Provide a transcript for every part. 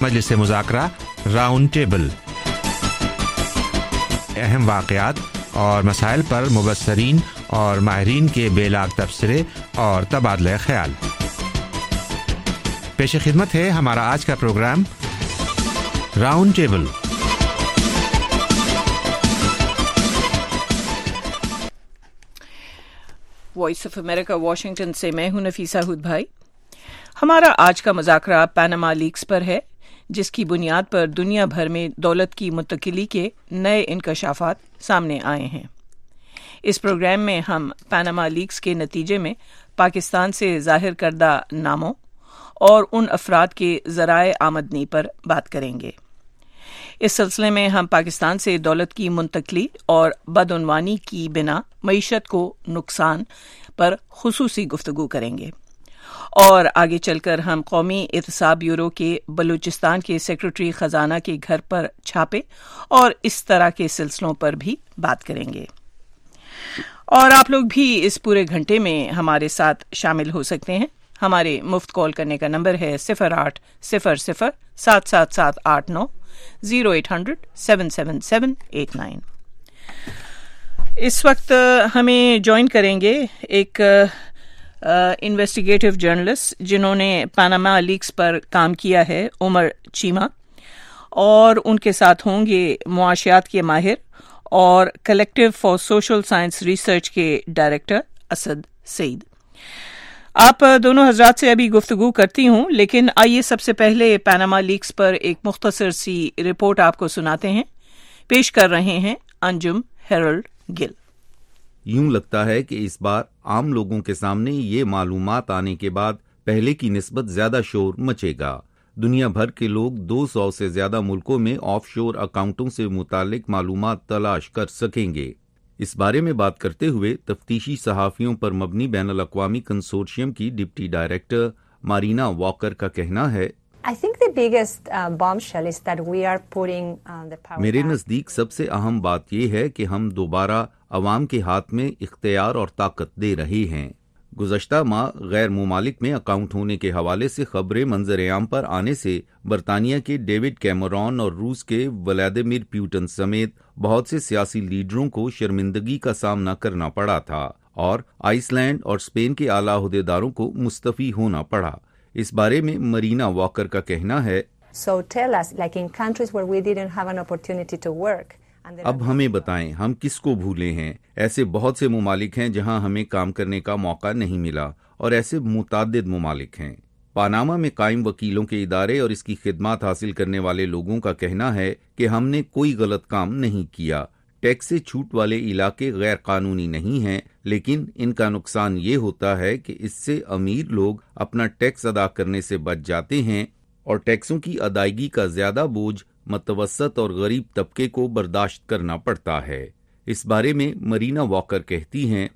मजलिस मुज़ाकरा round table, अहम वाक़यात और मसाइल पर मुबस्सरीन और माहिरीन के बेलाग तबसरे और तबादला ख्याल। पेश खिदमत है हमारा आज का program round table. Voice of America Washington से मैं हूं नफीसा हुद भाई। हमारा आज का मुज़ाकरा पनामा लीक्स पर है, जिसकी बुनियाद पर दुनिया भर में दौलत की मुंतकिली के नए इंकशाफात सामने आए हैं। इस प्रोग्राम में हम पनामा लीक्स के नतीजे में पाकिस्तान से ज़ाहिर करदा नामों और उन अफराद के ज़राए आमदनी पर बात करेंगे। इस सिलसिले में हम पाकिस्तान से दौलत की मुंतकली और बदउनवानी की बिना मईशत को नुकसान पर खुसूसी गुफ्तगू करेंगे और आगे चलकर हम कौमी एहतसाब ब्यूरो के बलूचिस्तान के सेक्रेटरी खजाना के घर पर छापे और इस तरह के सिलसिलों पर भी बात करेंगे। और आप लोग भी इस पूरे घंटे में हमारे साथ शामिल हो सकते हैं। हमारे मुफ्त कॉल करने का नंबर है 0800-777-89 0800-777-89। इस वक्त हमें ज्वाइन करेंगे एक इन्वेस्टिगेटिव जर्नलिस्ट जिन्होंने पनामा लीक्स पर काम किया है, उमर चीमा, और उनके साथ होंगे मुआशियात के माहिर और collective for social science research के डायरेक्टर असद सईद। आप दोनों हजरात से अभी गुफ्तगू करती हूँ, लेकिन आइए सबसे पहले पनामा लीक्स पर एक मुख्तसर सी रिपोर्ट आपको सुनाते हैं। पेश कर रहे हैं अंजुम हेरल्ड गिल। यूं लगता है कि इस बार आम लोगों के सामने ये मालूमात आने के बाद पहले की निस्बत ज्यादा शोर मचेगा। दुनिया भर के लोग 200 से ज्यादा मुल्कों में ऑफशोर अकाउंटों से मुतालिक मालूमात तलाश कर सकेंगे। इस बारे में बात करते हुए तफ्तीशी सहाफ़ियों पर मबनी बैनुल अक़वामी कंसोर्शियम की डिप्टी डायरेक्टर मारीना वॉकर का कहना है, मेरे नज़दीक सबसे अहम बात यह है कि हम दोबारा अवाम के हाथ में इख्तियार और ताकत दे रहे हैं। गुज़श्ता माह गैर मुमालिक में अकाउंट होने के हवाले से खबरें मंजर-ए-आम पर आने से बरतानिया के डेविड कैमरॉन और रूस के व्लादिमीर पुतिन समेत बहुत से सियासी लीडरों को शर्मिंदगी का सामना करना पड़ा था और आइसलैंड और स्पेन के आला अहदेदारों को मुस्तफ़ी होना पड़ा। इस बारे में मरीना वॉकर का कहना है, अब हमें बताएं हम किसको भूले हैं। ऐसे बहुत से मुमालिक हैं जहां हमें काम करने का मौका नहीं मिला और ऐसे मुताद्दिद मुमालिक हैं। पनामा में कायम वकीलों के इदारे और इसकी खिदमत हासिल करने वाले लोगों का कहना है कि हमने कोई गलत काम नहीं किया। टैक्स से छूट वाले इलाके गैर कानूनी नहीं हैं, लेकिन इनका नुकसान ये होता है कि इससे अमीर लोग अपना टैक्स अदा करने से बच जाते हैं और टैक्सों की अदायगी का ज्यादा बोझ मतवसत और गरीब तबके को बर्दाश्त करना पड़ता है। इस बारे में मरीना वॉकर कहती हैं,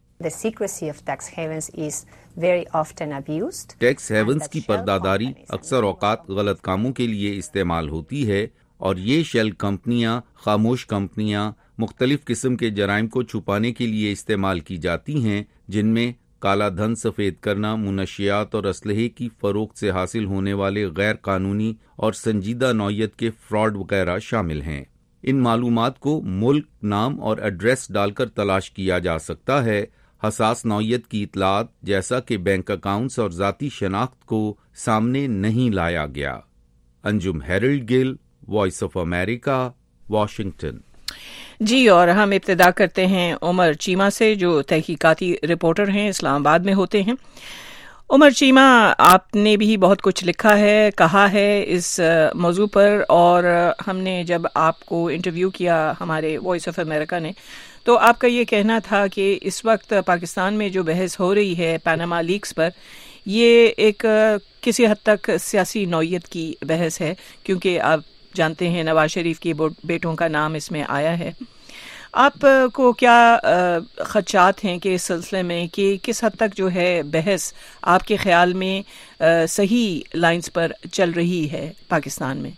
टैक्स हेवंस की पर्दादारी अक्सर औकात गलत कामों के लिए इस्तेमाल होती है और ये शेल कंपनियां, खामोश कंपनियां मुख्तलिफ किस्म के जराइम को छुपाने के लिए इस्तेमाल की जाती हैं, जिनमें काला धन सफ़ेद करना, मुनशियात और असलहे की फरोख्त से हासिल होने वाले गैर कानूनी और संजीदा नौयत के फ्रॉड वगैरह शामिल हैं। इन मालूमात को मुल्क, नाम और एड्रेस डालकर तलाश किया जा सकता है। हसास नौयत की इतलात जैसा कि बैंक अकाउंट्स और ज़ाती शनाख्त को सामने नहीं लाया गया। Anjum Herald Gill, Voice of America, Washington. जी, और हम इब्तिदा करते हैं उमर चीमा से, जो तहकीकाती रिपोर्टर हैं, इस्लामाबाद में होते हैं। उमर चीमा, आपने भी बहुत कुछ लिखा है, कहा है इस मौजू पर, और हमने जब आपको इंटरव्यू किया हमारे वॉइस ऑफ अमेरिका ने, तो आपका ये कहना था कि इस वक्त पाकिस्तान में जो बहस हो रही है पनामा लीक्स पर, ये एक किसी हद तक सियासी नौयत की बहस है, क्योंकि आप जानते हैं नवाज शरीफ के बेटों का नाम इसमें आया है। आपको क्या खदशात हैं कि इस सिलसिले में कि किस हद तक जो है बहस आपके ख्याल में सही लाइंस पर चल रही है पाकिस्तान में?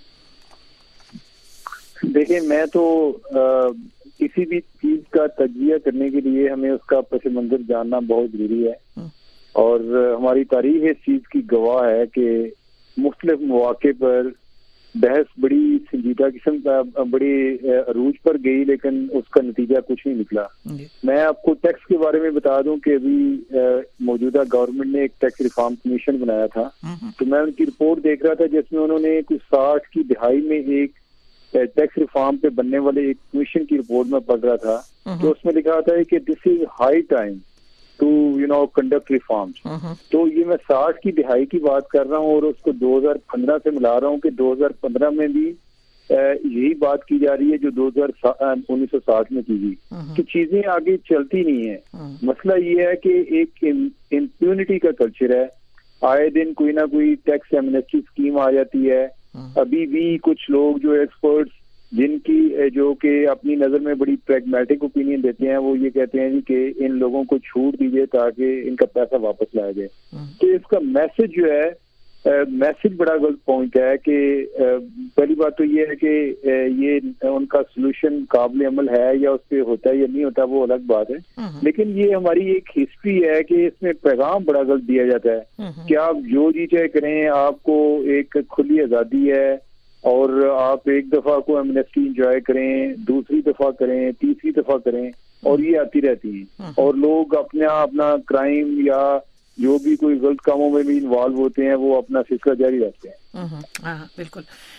देखिए, मैं तो किसी भी चीज का तज्जिया करने के लिए हमें उसका पस मंजर जानना बहुत जरूरी है, और हमारी तारीख इस चीज की गवाह है कि मुख्तलिफ मौके पर بحث بڑی سنجیدہ قسم کا بڑی عروج پر گئی، لیکن اس کا نتیجہ کچھ نہیں نکلا. میں آپ کو ٹیکس کے بارے میں بتا دوں کہ ابھی موجودہ گورنمنٹ نے ایک ٹیکس ریفارم کمیشن بنایا تھا، تو میں ان کی رپورٹ دیکھ رہا تھا جس میں انہوں نے کچھ 60 کی دہائی میں ایک ٹیکس ریفارم پہ بننے والے ایک کمیشن کی رپورٹ میں پڑھ رہا تھا، تو اس میں لکھا تھا کہ this is high time to conduct reforms. تو یہ میں 60 کی دہائی کی بات کر رہا ہوں اور اس کو 2015 سے ملا رہا ہوں کہ 2015 میں بھی یہی بات کی جا رہی ہے جو 1960 میں کی گئی، کہ چیزیں آگے چلتی نہیں ہیں. مسئلہ یہ ہے کہ ایک امپیونٹی کا کلچر ہے، آئے دن کوئی نہ کوئی ٹیکس ایمنسٹی اسکیم آ جاتی ہے. ابھی بھی کچھ لوگ جو ایکسپرٹس جن کی جو کہ اپنی نظر میں بڑی پریگمیٹک اوپینین دیتے ہیں، وہ یہ کہتے ہیں کہ ان لوگوں کو چھوٹ دیجیے تاکہ ان کا پیسہ واپس لایا جائے. تو اس کا میسج جو ہے، میسج بڑا غلط پوائنٹ ہے کہ پہلی بات تو یہ ہے کہ یہ ان کا سولوشن قابل عمل ہے یا اس پہ ہوتا ہے یا نہیں ہوتا وہ الگ بات ہے، لیکن یہ ہماری ایک ہسٹری ہے کہ اس میں پیغام بڑا غلط دیا جاتا ہے کہ آپ جو جی چاہے کریں، آپ کو ایک کھلی آزادی ہے اور آپ ایک دفعہ کو ایمنسٹی انجوائے کریں، دوسری دفعہ کریں، تیسری دفعہ کریں، اور یہ آتی رہتی ہیں اور لوگ اپنا کرائم یا جو بھی کوئی غلط کاموں میں بھی انوالو ہوتے ہیں وہ اپنا سلسلہ جاری رکھتے ہیں. ہاں بالکل.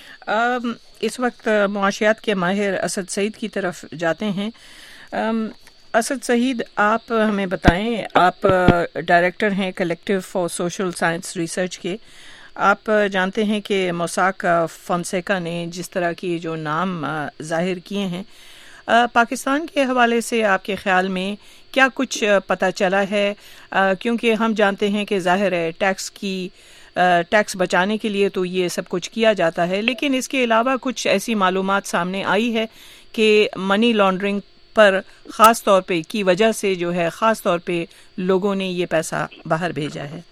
اس وقت معاشیات کے ماہر اسد سعید کی طرف جاتے ہیں. اسد سعید، آپ ہمیں بتائیں، آپ ڈائریکٹر ہیں collective for social science research کے. آپ جانتے ہیں کہ موساک فونسیکا نے جس طرح کی جو نام ظاہر کیے ہیں، پاکستان کے حوالے سے آپ کے خیال میں کیا کچھ پتہ چلا ہے؟ کیونکہ ہم جانتے ہیں کہ ظاہر ہے ٹیکس بچانے کے لیے تو یہ سب کچھ کیا جاتا ہے، لیکن اس کے علاوہ کچھ ایسی معلومات سامنے آئی ہے کہ منی لانڈرنگ پر خاص طور پہ کی وجہ سے جو ہے خاص طور پہ لوگوں نے یہ پیسہ باہر بھیجا ہے.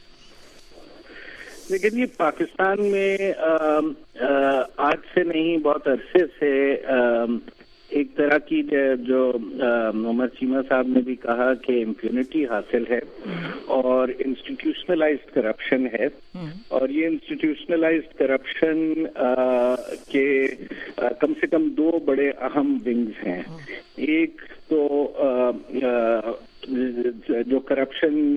لیکن یہ پاکستان میں آج سے نہیں بہت عرصے سے ایک طرح کی جو محمد چیمہ صاحب نے بھی کہا کہ امپیونٹی حاصل ہے اور انسٹیٹیوشنلائزڈ کرپشن ہے. اور یہ انسٹیٹیوشنلائزڈ کرپشن کے کم سے کم 2 بڑے اہم ونگز ہیں. ایک تو جو کرپشن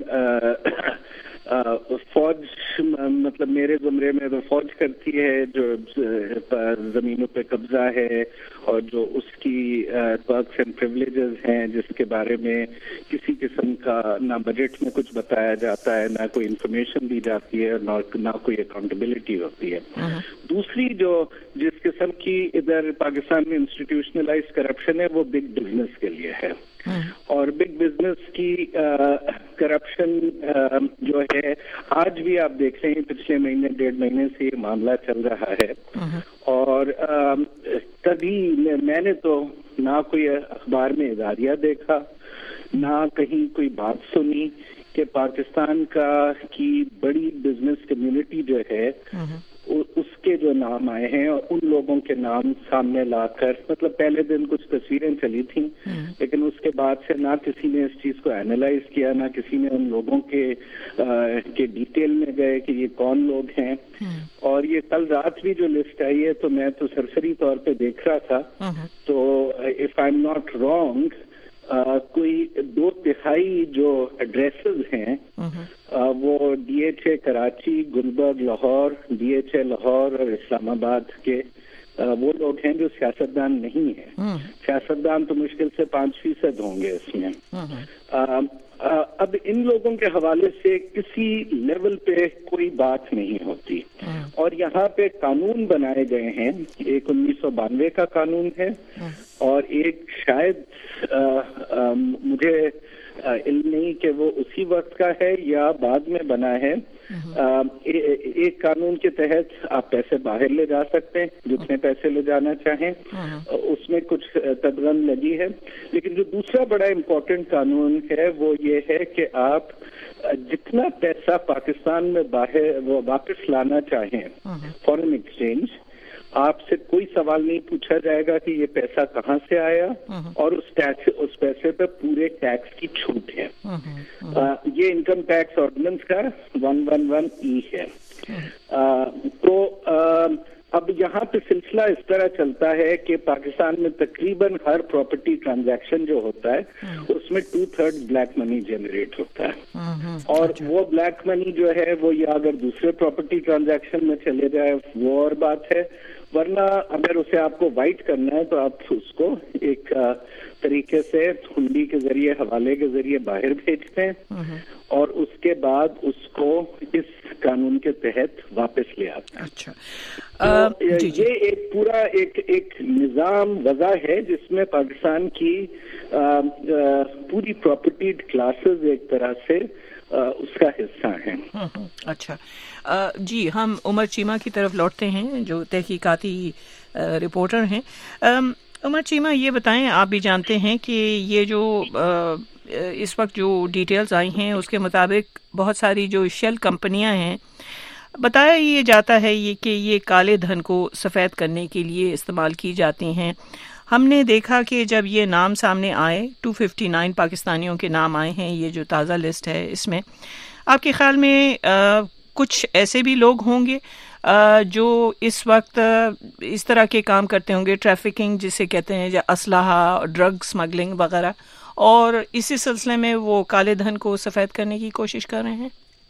فوج، مطلب میرے زمرے میں تو فوج کرتی ہے جو زمینوں پہ قبضہ ہے اور جو اس کی پرکس اینڈ پریولیجز ہیں جس کے بارے میں کسی قسم کا نہ بجٹ میں کچھ بتایا جاتا ہے، نہ کوئی انفارمیشن دی جاتی ہے، نہ کوئی اکاؤنٹیبلٹی ہوتی ہے. دوسری جو جس قسم کی ادھر پاکستان میں انسٹیٹیوشنلائزڈ کرپشن ہے وہ بگ بزنس کے لیے ہے. اور بگ بزنس کی کرپشن جو ہے آج بھی آپ دیکھ رہے ہیں، پچھلے مہینے 1.5 مہینے سے یہ معاملہ چل رہا ہے. اور کبھی میں نے تو نہ کوئی اخبار میں اداریہ دیکھا، نہ کہیں کوئی بات سنی کہ پاکستان کی بڑی بزنس کمیونٹی جو ہے اس کے جو نام آئے ہیں اور ان لوگوں کے نام سامنے لا کر، مطلب پہلے دن کچھ تصویریں چلی تھیں لیکن اس کے بعد سے نہ کسی نے اس چیز کو اینالائز کیا، نہ کسی نے ان لوگوں کے ڈیٹیل میں گئے کہ یہ کون لوگ ہیں. اور یہ کل رات بھی جو لسٹ آئی ہے تو میں تو سرسری طور پہ دیکھ رہا تھا، تو if I am not wrong کوئی 2/3 جو ایڈریسز ہیں وہ D H A Karachi, Gulberg Lahore, D H A Lahore اور اسلام آباد کے وہ لوگ ہیں جو سیاستدان نہیں ہیں. سیاستدان تو مشکل سے 5% ہوں گے اس میں. اب ان لوگوں کے حوالے سے کسی لیول پہ کوئی بات نہیں ہوتی. اور یہاں پہ قانون بنائے گئے ہیں، ایک 1992 کا قانون ہے اور ایک شاید مجھے علم نہیں کہ وہ اسی وقت کا ہے یا بعد میں بنا ہے. ایک قانون کے تحت آپ پیسے باہر لے جا سکتے ہیں، جتنے پیسے لے جانا چاہیں، اس میں کچھ تدغن لگی ہے. لیکن جو دوسرا بڑا امپورٹنٹ قانون ہے وہ یہ ہے کہ آپ جتنا پیسہ پاکستان میں باہر وہ واپس لانا چاہیں فارن ایکسچینج، آپ سے کوئی سوال نہیں پوچھا جائے گا کہ یہ پیسہ کہاں سے آیا، اور اس پیسے پہ پورے ٹیکس کی چھوٹ ہے. یہ انکم ٹیکس آرڈیننس کا 111E ہے. تو اب یہاں پہ سلسلہ اس طرح چلتا ہے کہ پاکستان میں تقریباً ہر پراپرٹی ٹرانزیکشن جو ہوتا ہے اس میں 2/3 بلیک منی جنریٹ ہوتا ہے، اور وہ بلیک منی جو ہے وہ یا اگر دوسرے پراپرٹی ٹرانزیکشن میں چلے جائے وہ اور بات ہے، ورنہ اگر اسے آپ کو وائٹ کرنا ہے تو آپ اس کو ایک طریقے سے ہنڈی کے ذریعے، حوالے کے ذریعے باہر بھیجتے ہیں اور اس کے بعد اس کو اس قانون کے تحت واپس لے آتے ہیں۔ اچھا، یہ ایک پورا ایک نظام وضع ہے جس میں پاکستان کی پوری پراپرٹی کلاسز ایک طرح سے اس کا حصہ ہیں۔ اچھا جی، ہم عمر چیمہ کی طرف لوٹتے ہیں جو تحقیقاتی رپورٹر ہیں۔ عمر چیمہ، یہ بتائیں، آپ بھی جانتے ہیں کہ یہ جو اس وقت جو ڈیٹیلز آئی ہیں اس کے مطابق بہت ساری جو شیل کمپنیاں ہیں، بتایا یہ جاتا ہے کہ یہ کالے دھن کو سفید کرنے کے لیے استعمال کی جاتی ہیں۔ ہم نے دیکھا کہ جب یہ نام سامنے آئے، 259 پاکستانیوں کے نام آئے ہیں، یہ جو تازہ لسٹ ہے، اس میں آپ کے خیال میں کچھ ایسے بھی لوگ ہوں گے جو اس وقت اس طرح کے کام کرتے ہوں گے، ٹریفکنگ جسے کہتے ہیں، یا اسلحہ، ڈرگ سمگلنگ وغیرہ، اور اسی سلسلے میں وہ کالے دھن کو سفید کرنے کی کوشش کر رہے ہیں؟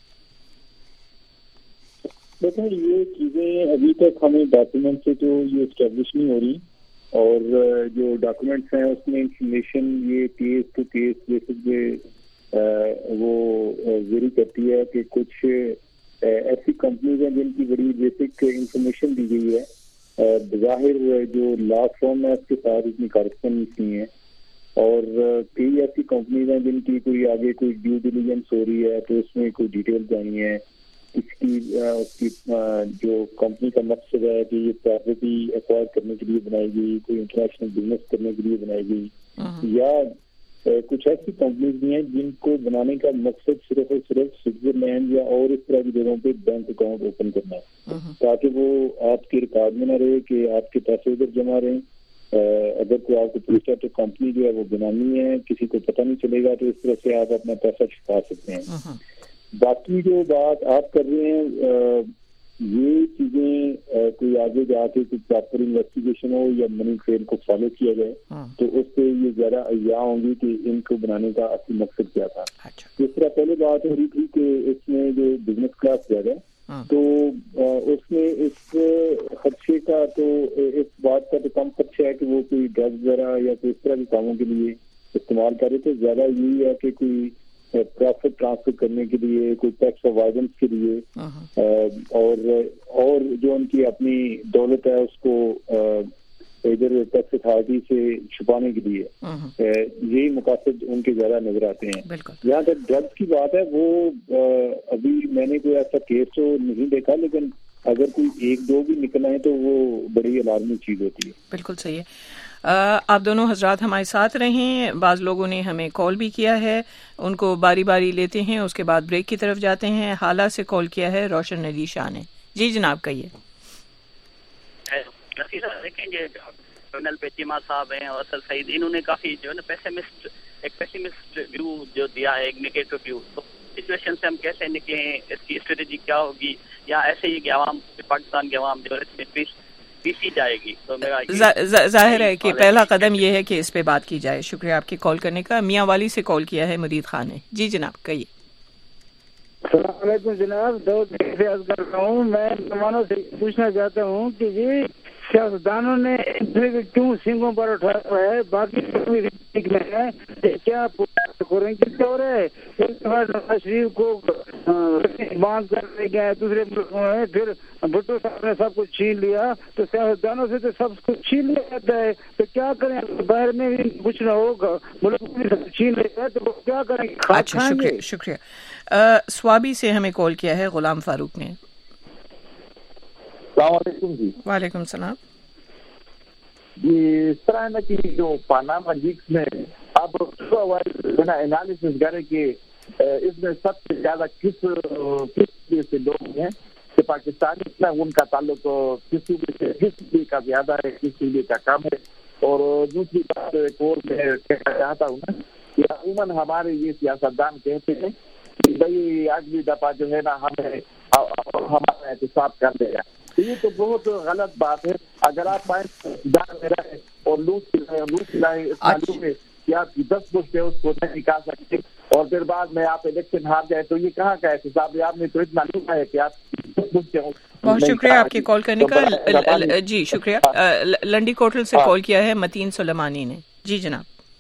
دیکھیں، یہ چیزیں ابھی تک ہمیں ڈاکیومنٹ سے تو یہ اسٹیبلش نہیں ہو رہی، اور جو ڈاکیومنٹس ہیں اس میں انفارمیشن یہ کیس ٹو کیس بیسس پہ وہ ویری کرتی ہے کہ کچھ ایسی کمپنیز ہیں جن کی بڑی بیسک انفارمیشن دی گئی ہے، بظاہر جو لا فارم ہے اس کے ساتھ اتنی کارسپونڈنس نہیں ہے، اور کئی ایسی کمپنیز ہیں جن کی کوئی آگے کوئی ڈیو ڈیلیجنس ہو رہی ہے تو اس میں کوئی ڈیٹیلز آئی ہیں، اس کی جو کمپنی کا مقصد ہے کہ یہ پراپرٹی ایکوائر کرنے کے لیے بنائی گئی، کوئی انٹرنیشنل بزنس کرنے کے لیے بنائی گئی، یا کچھ ایسی کمپنیز بھی ہیں جن کو بنانے کا مقصد صرف اور صرف سوئٹزرلینڈ یا اور اس طرح کی جگہوں پہ بینک اکاؤنٹ اوپن کرنا ہے، تاکہ وہ آپ کے ریکارڈ میں نہ رہے کہ آپ کے پیسے ادھر جمع رہیں۔ اگر کوئی آپ کو پوچھتا ہے تو کمپنی جو ہے وہ بنانی ہے، کسی کو پتہ نہیں چلے گا، تو اس طرح سے آپ اپنا پیسہ چھپا سکتے ہیں۔ باقی جو بات آپ کر رہے ہیں، یہ چیزیں کوئی آگے جا کے کوئی پراپر انویسٹیگیشن ہو یا منی ٹریل کو فالو کیا جائے تو اس سے یہ زیادہ احیا ہوں گی کہ ان کو بنانے کا اصل مقصد کیا تھا۔ جس طرح پہلے بات ہو رہی تھی کہ اس میں جو بزنس کلاس زیادہ تو اس میں اس خدشے کا تو اس بات کا تو کم خدشہ ہے کہ وہ کوئی ڈرگ وغیرہ یا کوئی اس طرح کے کاموں کے لیے استعمال کر رہے تھے، زیادہ یہی ہے کہ کوئی پروفٹ ٹرانسفر کرنے کے لیے، کوئی ٹیکس اوائڈنس کے لیے، اور جو ان کی اپنی دولت ہے اس کو ادھر ٹیکس اتھارٹی سے چھپانے کے لیے، یہی مقاصد ان کے زیادہ نظر آتے ہیں۔ جہاں تک ڈرگس کی بات ہے، وہ ابھی میں نے کوئی ایسا کیس تو نہیں دیکھا، لیکن اگر کوئی ایک دو بھی نکل آئے تو وہ بڑی الارمی چیز ہوتی ہے۔ بالکل صحیح ہے۔ آپ دونوں حضرات ہمارے ساتھ رہیں، بعض لوگوں نے ہمیں کال بھی کیا ہے، ان کو باری باری لیتے ہیں، اس کے بعد بریک کی طرف جاتے ہیں۔ حالہ سے کال کیا ہے روشن علی شاہ نے۔ جی جناب کہیے۔ کرنل پیچیمہ صاحب ہیں اور اصل سعید، انہوں نے کافی جو ہے نا پیسمسٹ ویو جو دیا ہے، ایک نیگیٹو ویو، تو سچویشن سے ہم کیسے نکلے ہیں، اس کی اسٹریٹجی کیا ہوگی، یا ایسے ہی کہ عوام، پاکستان کے عوام جو ہے اس میں پیسی جائے گی؟ تو میرا ظاہر ہے کہ پہلا قدم یہ ہے کہ اس پہ بات کی جائے۔ شکریہ آپ کی کال کرنے کا۔ میاں والی سے کال کیا ہے مرید خان نے۔ جی جناب کہیے۔ السلام علیکم جناب، دعوت سے عرض کر رہا ہوں، میں مسلمانوں سے پوچھنا چاہتا ہوں کہ یہ سیاستدانوں نے کیوں سنگوں پر اٹھایا ہے، باقی میں ہے کیا کس طور ہے؟ ایک دفعہ نواز شریف کو باندھ کر لے گئے دوسرے ملکوں میں، پھر بھٹو صاحب نے سب کچھ چھین لیا، تو سیاستدانوں سے تو سب کچھ چھین لیا جاتا ہے، تو کیا کریں؟ باہر میں بھی کچھ نہ ہوگا، ملک میں بھی چھین لیا ہے، تو کیا کریں؟ اچھا شکریہ۔ سوابی سے ہمیں کال کیا ہے غلام فاروق نے۔ السلام علیکم جی۔ وعلیکم السلام جی، اس طرح ہے نا کہ جو پاناما لیکس میں اب انالیسس کرے کہ اس میں سب سے زیادہ کس سے لوگ ہیں کہ پاکستانی اتنا ان کا تعلق کس صوبے کا زیادہ ہے، کس صوبے کا کم ہے۔ اور دوسری بات ایک اور میں کہنا چاہتا ہوں نا کہ عموماً ہمارے یہ سیاستدان کہتے ہیں کہ بھائی اگلی دفعہ جو ہے نا ہمیں ہمارا احتساب کر دے گا، یہ تو بہت غلط بات ہے. اگر آپ پائنٹ میں رہے اور لوٹ لائیں اس معلوم میں کہ آپ کی 10 پشت ہے اس کو نہیں نکال سکتے اور پھر بعد میں آپ الیکشن ہار جائے تو یہ کہاں کا احتساب ہے؟ آپ نے تو اتنا لکھا ہے کہ آپ 10 پشت ہیں. بہت شکریہ آپ کی کال کرنے کا. جی شکریہ. لنڈی کوٹل سے کال کیا ہے متین سلیمانی نے. جی جناب.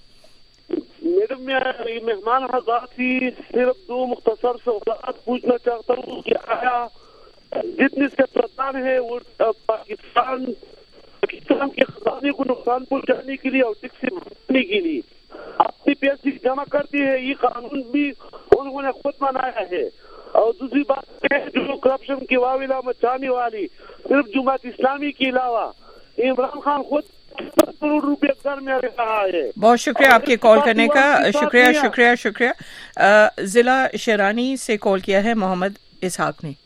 میڈم میں مہمان حضرات ہی صرف 2 مختصر سوالات پوچھنا چاہتا ہوں کہ آیا جتنے سیاستدان ہیں وہ پاکستان کے خزانے کو نقصان پہنچانے کے لیے اور ٹیکس سے بچانے کے لیے اپنی پیسے جمع کرتی ہے؟ یہ قانون بھی انہوں نے خود بنایا ہے. اور دوسری بات ہے جو کرپشن کی واویلا مچانے والی صرف جماعت اسلامی کے علاوہ عمران خان خود کروڑ روپے گھر میں رہا ہے. بہت شکریہ آپ کے کال کرنے کا. شکریہ. ضلع شیرانی سے کال کیا ہے محمد اسحاق نے.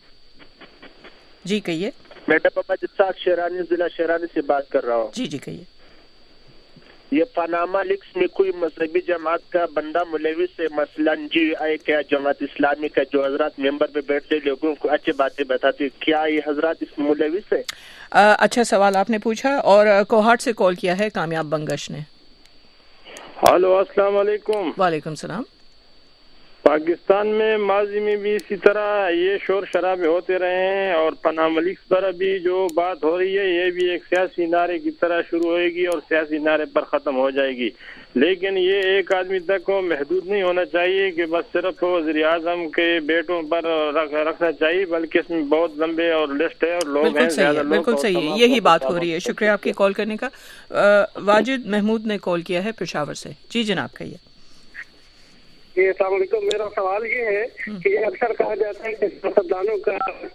جی کہیے. میڈم محمد اسحاق شیرانی ضلع شیرانی سے بات کر رہا ہوں. جی کہیے. یہ پاناما لیکس میں کوئی مذہبی جماعت کا بندہ ملوث ہے؟ مثلاً جی آئی کیا جماعت اسلامی کا جو حضرات ممبر میں بیٹھتے لوگوں کو اچھی باتیں بتاتے, کیا یہ حضرات اس ملوث ہے؟ اچھا سوال آپ نے پوچھا. اور کوہاٹ سے کال کیا ہے کامیاب بنگش نے. ہلو السلام علیکم. وعلیکم السلام. پاکستان میں ماضی میں بھی اسی طرح یہ شور شرابے ہوتے رہے ہیں اور پاناما لیکس پر ابھی جو بات ہو رہی ہے یہ بھی ایک سیاسی نعرے کی طرح شروع ہوئے گی اور سیاسی نعرے پر ختم ہو جائے گی. لیکن یہ ایک آدمی تک کو محدود نہیں ہونا چاہیے کہ بس صرف وزیر اعظم کے بیٹوں پر رکھنا چاہیے, بلکہ اس میں بہت لمبے اور لسٹ ہے اور لوگ ہیں زیادہ. بالکل صحیح, یہی بات ہو رہی ہے. شکریہ آپ کی کال کرنے کا. واجد محمود نے کال کیا ہے پشاور سے. جی جناب کہیے. السلام علیکم. میرا سوال یہ ہے کہ یہ اکثر کہا جاتا ہے کہ سیاستدانوں کا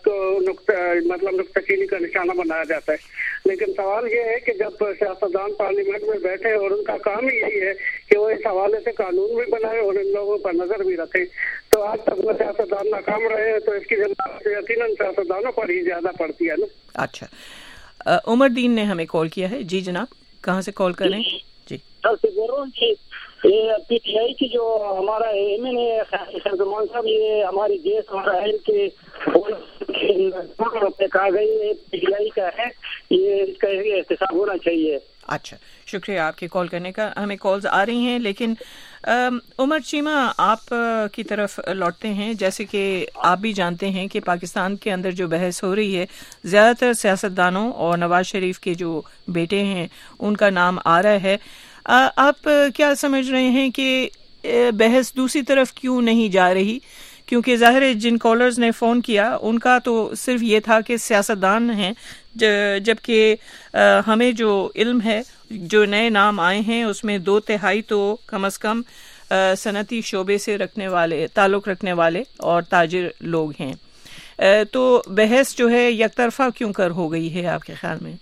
نکتہ چینی کا نشانہ بنایا جاتا ہے, لیکن سوال یہ ہے کہ جب سیاستدان پارلیمنٹ میں بیٹھے اور ان کا کام ہی یہی ہے کہ وہ اس حوالے سے قانون بھی بنائے اور ان لوگوں پر نظر بھی رکھے, تو آج تک وہ سیاستدان ناکام رہے ہیں تو اس کی ذمہ داری یقیناً سیاستدانوں پر ہی زیادہ پڑتی ہے نا. اچھا عمر دین نے ہمیں کال کیا ہے. جی جناب کہاں سے کال کریں؟ جی یہ پی ٹی آئی کی جو ہمارا ایم این اے خیرزمان صاحب یہ ہماری گیس اور آئل کے کہا گئی پی ٹی آئی کا ہے, یہ اس کا احتساب ہونا چاہیے. اچھا شکریہ آپ کے کال کرنے کا. ہمیں کالز آ رہی ہیں لیکن عمر چیمہ آپ کی طرف لوٹتے ہیں. جیسے کہ آپ بھی جانتے ہیں کہ پاکستان کے اندر جو بحث ہو رہی ہے زیادہ تر سیاستدانوں اور نواز شریف کے جو بیٹے ہیں ان کا نام آ رہا ہے. آپ کیا سمجھ رہے ہیں کہ بحث دوسری طرف کیوں نہیں جا رہی؟ کیونکہ ظاہر ہے جن کالرز نے فون کیا ان کا تو صرف یہ تھا کہ سیاستدان ہیں, جبکہ ہمیں جو علم ہے جو نئے نام آئے ہیں اس میں 2/3 تو کم از کم صنعتی شعبے سے تعلق رکھنے والے اور تاجر لوگ ہیں. تو بحث جو ہے یک طرفہ کیوں کر ہو گئی ہے آپ کے خیال میں؟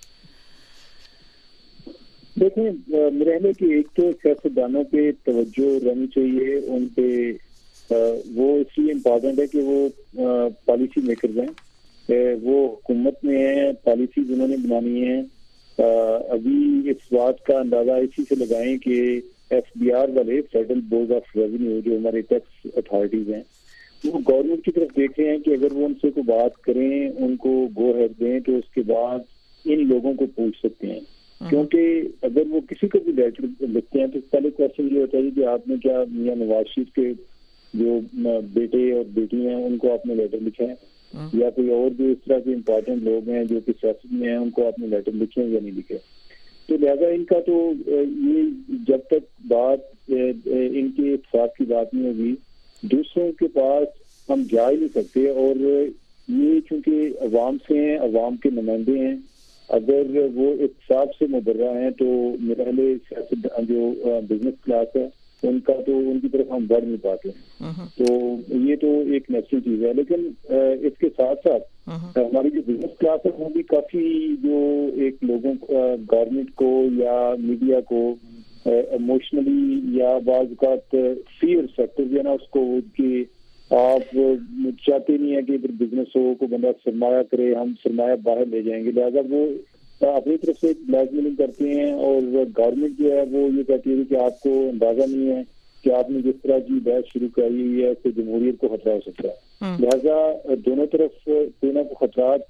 دیکھیں میرے خیال ہے کہ ایک تو سیاستدانوں پہ توجہ رہنی چاہیے, ان پہ وہ اس لیے امپورٹنٹ ہے کہ وہ پالیسی میکرز ہیں, وہ حکومت میں ہیں, پالیسی جنہوں نے بنانی ہے. ابھی اس بات کا اندازہ اسی سے لگائیں کہ ایف بی آر والے فیڈرل بورڈ آف ریونیو جو ہمارے ٹیکس اتھارٹیز ہیں وہ گورنمنٹ کی طرف دیکھ رہے ہیں کہ اگر وہ ان سے کوئی بات کریں, ان کو گو ہیڈ دیں تو اس کے بعد ان لوگوں کو پوچھ سکتے ہیں. کیونکہ اگر وہ کسی کو بھی لیٹر لکھتے ہیں تو پہلے کوشچن یہ ہوتا ہے کہ آپ نے کیا میاں نواز شریف کے جو بیٹے اور بیٹی ہیں ان کو آپ نے لیٹر لکھے ہیں, یا کوئی اور جو اس طرح کے امپورٹنٹ لوگ ہیں جو کہ سیاست میں ہیں ان کو آپ نے لیٹر لکھے ہیں یا نہیں لکھے. تو لہٰذا ان کا تو یہ جب تک بات ان کے اتفاق کی بات نہیں ہوگی دوسروں کے پاس ہم جا ہی نہیں سکتے. اور یہ چونکہ عوام سے ہیں, عوام کے نمائندے ہیں, اگر وہ اقتصاد سے مبرہ ہیں تو میرا خیال سیاست جو بزنس کلاس ہے ان کا تو ان کی طرف ہم بڑھ نہیں پاتے. تو یہ تو ایک نیچرل چیز ہے. لیکن اس کے ساتھ ساتھ ہماری جو بزنس کلاس ہے وہ بھی کافی جو ایک لوگوں گورنمنٹ کو یا میڈیا کو ایموشنلی یا بعض اوقات فیئر سیکٹر جو ہے نا اس کو کہ آپ چاہتے نہیں ہیں کہ ادھر بزنس ہو, کو بندہ سرمایہ کرے, ہم سرمایہ باہر لے جائیں گے, لہٰذا وہ اپنی طرف سے بلیک میلنگ کرتے ہیں. اور گورنمنٹ جو ہے وہ یہ کہتی ہے کہ آپ کو اندازہ نہیں ہے کہ آپ نے جس طرح کی بحث شروع کرائی ہوئی ہے اس سے جمہوریت کو خطرہ ہو سکتا ہے. لہٰذا دونوں طرف کوئی نہ کوئی خطرات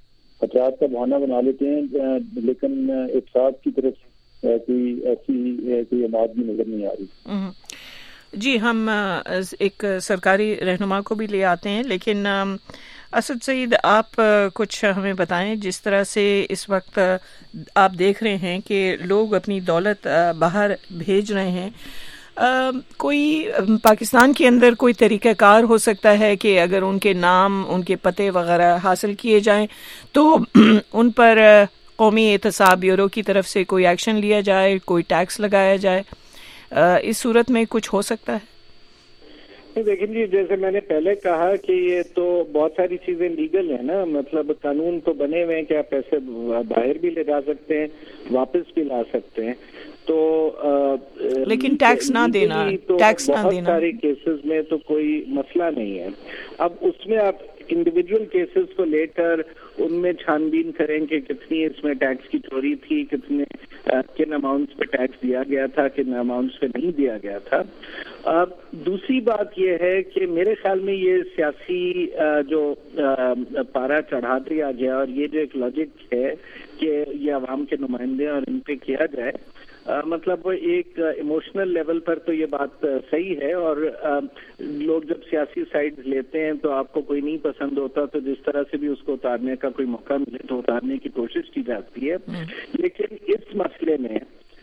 خطرات کا بہانہ بنا لیتے ہیں، لیکن احتساب کی طرف کوئی ایسی کوئی آمادگی نظر نہیں آ رہی. جی، ہم ایک سرکاری رہنما کو بھی لے آتے ہیں، لیکن اسد سعید آپ کچھ ہمیں بتائیں جس طرح سے اس وقت آپ دیکھ رہے ہیں کہ لوگ اپنی دولت باہر بھیج رہے ہیں. کوئی پاکستان کے اندر کوئی طریقہ کار ہو سکتا ہے کہ اگر ان کے نام، ان کے پتے وغیرہ حاصل کیے جائیں تو ان پر قومی احتساب بیورو کی طرف سے کوئی ایکشن لیا جائے، کوئی ٹیکس لگایا جائے؟ اس صورت میں کچھ ہو سکتا ہے؟ دیکھیں جی، جیسے میں نے پہلے کہا کہ یہ تو بہت ساری چیزیں لیگل ہیں نا، مطلب قانون تو بنے ہوئے ہیں کہ آپ پیسے باہر بھی لے جا سکتے ہیں، واپس بھی لا سکتے ہیں. تو لیکن ٹیکس نہ دینا، ٹیکس نہ دینا سارے کیسز میں تو کوئی مسئلہ نہیں ہے. اب اس میں آپ انڈیویجول کیسز کو لے کر ان میں چھان بین کریں کہ کتنی اس میں ٹیکس کی چوری تھی، کتنے کن اماؤنٹس پہ ٹیکس دیا گیا تھا، کن اماؤنٹس پہ نہیں دیا گیا تھا. دوسری بات یہ ہے کہ میرے خیال میں یہ سیاسی جو پارا چڑھا دیا گیا، اور یہ جو ایک لاجک ہے کہ یہ عوام کے نمائندے اور ان پہ کیا جائے، مطلب وہ ایک ایموشنل لیول پر تو یہ بات صحیح ہے. اور لوگ جب سیاسی سائڈ لیتے ہیں تو آپ کو کوئی نہیں پسند ہوتا تو جس طرح سے بھی اس کو اتارنے کا کوئی موقع ملے تو اتارنے کی کوشش کی جاتی ہے. لیکن اس مسئلے میں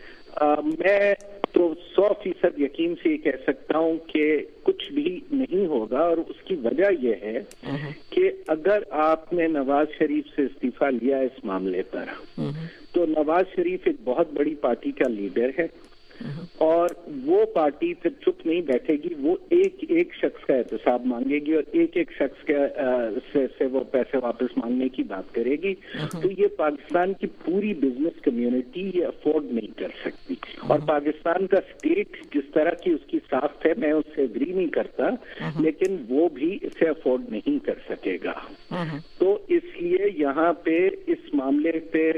میں تو 100% یقین سے یہ کہہ سکتا ہوں کہ کچھ بھی نہیں ہوگا. اور اس کی وجہ یہ ہے کہ اگر آپ نے نواز شریف سے استعفیٰ لیا اس معاملے پر تو نواز شریف ایک بہت بڑی پارٹی کا لیڈر ہے، اور وہ پارٹی پھر چپ نہیں بیٹھے گی، وہ ایک ایک شخص کا احتساب مانگے گی اور ایک ایک شخص کے سے وہ پیسے واپس مانگنے کی بات کرے گی. تو یہ پاکستان کی پوری بزنس کمیونٹی یہ افورڈ نہیں کر سکتی. اور پاکستان کا اسٹیٹ جس طرح کی اس کی ساخت ہے، میں اس سے اگری نہیں کرتا، لیکن وہ بھی اسے افورڈ نہیں کر سکے گا. تو اس لیے یہاں پہ اس معاملے پہ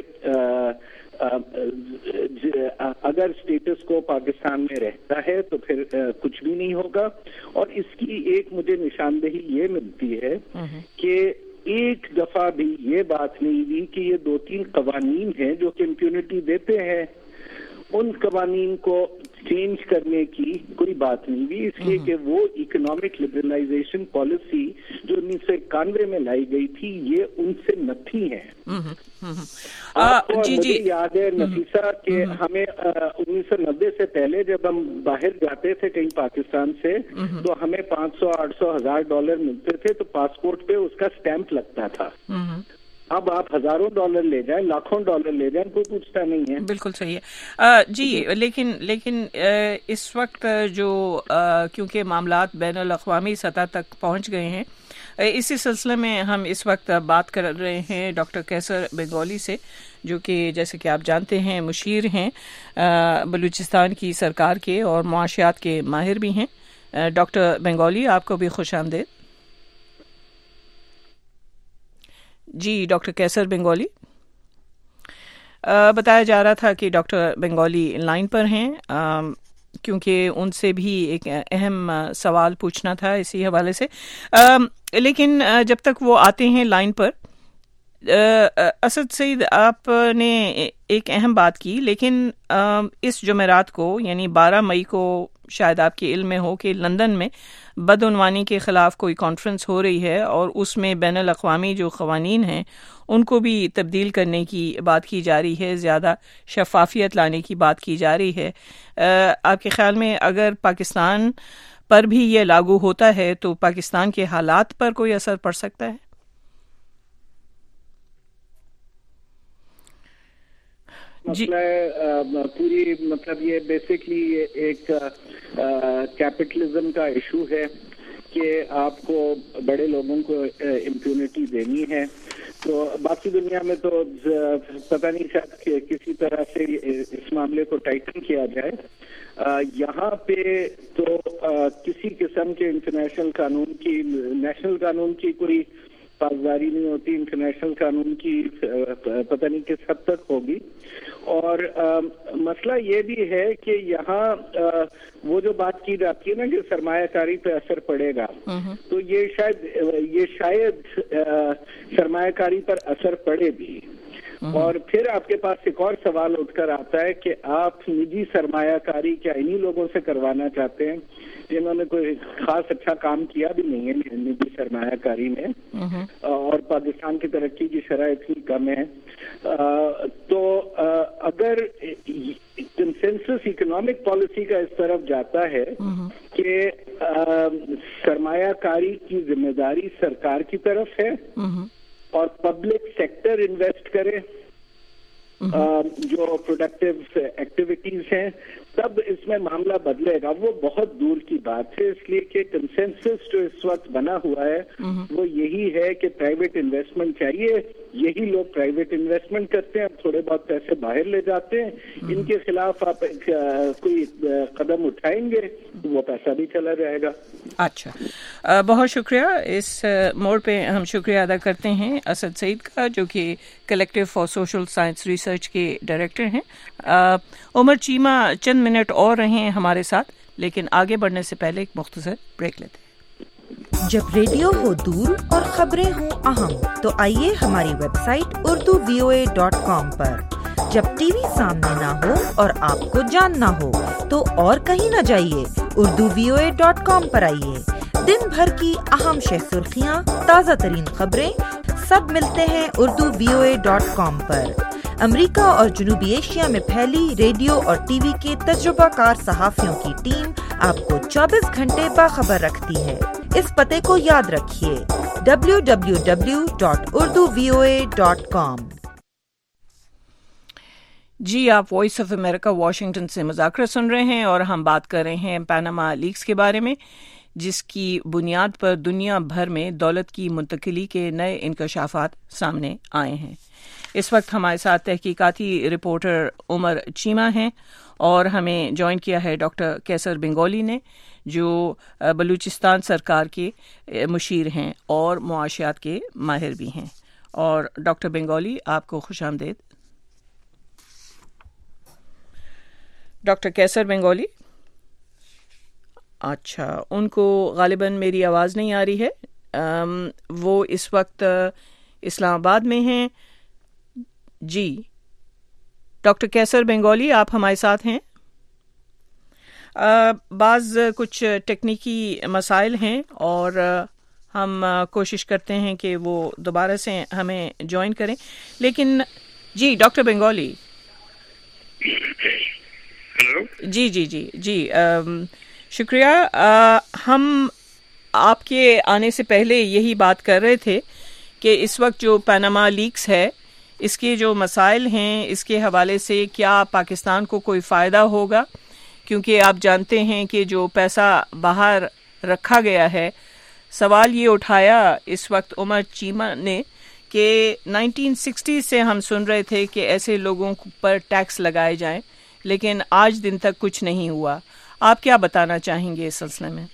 اگر اسٹیٹس کو پاکستان میں رہتا ہے تو پھر کچھ بھی نہیں ہوگا. اور اس کی ایک مجھے نشاندہی یہ ملتی ہے کہ ایک دفعہ بھی یہ بات نہیں ہوئی کہ یہ 2-3 قوانین ہیں جو کہ امپیونٹی دیتے ہیں، ان قوانین کو چینج کرنے کی کوئی بات نہیں ہوئی، اس لیے کہ وہ اکنامک لبرلائزیشن پالیسی جو 1991 میں لائی گئی تھی یہ ان سے نتھی ہے. آپ کو مجھے یاد ہے نفیسہ کہ ہمیں 1990 سے پہلے جب ہم باہر جاتے تھے کہیں پاکستان سے تو ہمیں $500, $800, $1000 ملتے تھے تو پاسپورٹ پہ اس کا اسٹیمپ لگتا تھا. اب آپ ہزاروں ڈالر لے جائیں، لاکھوں ڈالر لے جائیں، کوئی پوچھتا نہیں ہے. بالکل صحیح ہے جی. لیکن اس وقت جو کیونکہ معاملات بین الاقوامی سطح تک پہنچ گئے ہیں، اسی سلسلے میں ہم اس وقت بات کر رہے ہیں ڈاکٹر کیسر بنگالی سے، جو کہ جیسے کہ آپ جانتے ہیں مشیر ہیں بلوچستان کی سرکار کے اور معاشیات کے ماہر بھی ہیں. ڈاکٹر بنگالی، آپ کو بھی خوش آمدید. جی ڈاکٹر کیسر بنگالی، بتایا جا رہا تھا کہ ڈاکٹر بنگالی لائن پر ہیں کیونکہ ان سے بھی ایک اہم سوال پوچھنا تھا اسی حوالے سے. لیکن جب تک وہ آتے ہیں لائن پر، اسد سعید آپ نے ایک اہم بات کی، لیکن اس جمعرات کو یعنی 12 مئی کو شاید آپ کے علم میں ہو کہ لندن میں بدعنوانی کے خلاف کوئی کانفرنس ہو رہی ہے اور اس میں بین الاقوامی جو قوانین ہیں ان کو بھی تبدیل کرنے کی بات کی جا رہی ہے، زیادہ شفافیت لانے کی بات کی جا رہی ہے. آپ کے خیال میں اگر پاکستان پر بھی یہ لاگو ہوتا ہے تو پاکستان کے حالات پر کوئی اثر پڑ سکتا ہے؟ پوری مطلب یہ بیسکلی ایک کیپٹلزم کا ایشو ہے کہ آپ کو بڑے لوگوں کو امپیونٹی دینی ہے. تو باقی دنیا میں تو پتہ نہیں شاید کسی طرح سے اس معاملے کو ٹائٹن کیا جائے. یہاں پہ تو کسی قسم کے انٹرنیشنل قانون کی، نیشنل قانون کی کوئی پاسداری نہیں ہوتی، انٹرنیشنل قانون کی پتہ نہیں کس حد تک ہوگی. اور مسئلہ یہ بھی ہے کہ یہاں وہ جو بات کی جاتی ہے نا کہ سرمایہ کاری پہ اثر پڑے گا، تو یہ شاید سرمایہ کاری پر اثر پڑے بھی. اور پھر آپ کے پاس ایک اور سوال اٹھ کر آتا ہے کہ آپ نجی سرمایہ کاری کیا انہی لوگوں سے کروانا چاہتے ہیں جنہوں نے کوئی خاص اچھا کام کیا بھی نہیں ہے نجی سرمایہ کاری میں، اور پاکستان کی ترقی کی شرح اتنی کم ہے. تو اگر کنسنسس اکنامک پالیسی کا اس طرف جاتا ہے کہ سرمایہ کاری کی ذمہ داری سرکار کی طرف ہے اور پبلک سیکٹر انویسٹ کرے جو پروڈکٹیو ایکٹیویٹیز ہیں، تب اس میں معاملہ بدلے گا. وہ بہت دور کی بات ہے، اس لیے کہ کنسنسس جو اس وقت بنا ہوا ہے وہ یہی ہے کہ پرائیویٹ انویسٹمنٹ چاہیے. یہی لوگ پرائیویٹ انویسٹمنٹ کرتے ہیں، تھوڑے بہت پیسے باہر لے جاتے ہیں. ان کے خلاف آپ کوئی قدم اٹھائیں گے تو وہ پیسہ بھی چلا جائے گا. اچھا، بہت شکریہ. اس موڑ پہ ہم شکریہ ادا کرتے ہیں اسد سعید کا، جو کہ collective for social science research کے ڈائریکٹر ہیں. عمر چیمہ چند منٹ اور رہیں ہمارے ساتھ، لیکن آگے بڑھنے سے پہلے ایک مختصر بریک لیتے ہیں. جب ریڈیو ہو دور اور خبریں ہوں اہم تو آئیے ہماری ویب سائٹ urduvoa.com پر. جب ٹی وی سامنے نہ ہو اور آپ کو جاننا ہو تو اور کہیں نہ جائیے، urduvoa.com پر آئیے. دن بھر کی اہم شہ سرخیاں، تازہ ترین خبریں سب ملتے ہیں urduvoa.com پر. امریکہ اور جنوبی ایشیا میں پھیلی ریڈیو اور ٹی وی کے تجربہ کار صحافیوں کی ٹیم آپ کو 24 گھنٹے باخبر رکھتی ہے. اس پتے کو یاد رکھیے، www.urduvoa.com. جی، آپ وائس آف امریکہ واشنگٹن سے مذاکرہ سن رہے ہیں اور ہم بات کر رہے ہیں پاناما لیکس کے بارے میں، جس کی بنیاد پر دنیا بھر میں دولت کی منتقلی کے نئے انکشافات سامنے آئے ہیں. اس وقت ہمارے ساتھ تحقیقاتی رپورٹر عمر چیمہ ہیں اور ہمیں جوائن کیا ہے ڈاکٹر کیسر بنگولی نے، جو بلوچستان سرکار کے مشیر ہیں اور معاشیات کے ماہر بھی ہیں. اور ڈاکٹر بنگولی، آپ کو خوش آمدید. ڈاکٹر کیسر بنگولی، اچھا، ان کو غالباً میری آواز نہیں آ رہی ہے. وہ اس وقت اسلام آباد میں ہیں. جی ڈاکٹر کیسر بنگولی، آپ ہمارے ساتھ ہیں. بعض کچھ ٹیکنیکی مسائل ہیں اور ہم کوشش کرتے ہیں کہ وہ دوبارہ سے ہمیں جوائن کریں، لیکن جی ڈاکٹر بنگولی. جی جی جی جی شکریہ. ہم آپ کے آنے سے پہلے یہی بات کر رہے تھے کہ اس وقت جو پاناما لیکس ہے، اس کے جو مسائل ہیں، اس کے حوالے سے کیا پاکستان کو کوئی فائدہ ہوگا، کیونکہ آپ جانتے ہیں کہ جو پیسہ باہر رکھا گیا ہے. سوال یہ اٹھایا اس وقت عمر چیمہ نے کہ 1960 سے ہم سن رہے تھے کہ ایسے لوگوں پر ٹیکس لگائے جائیں، لیکن آج دن تک کچھ نہیں ہوا. آپ کیا بتانا چاہیں گے اس سلسلے میں؟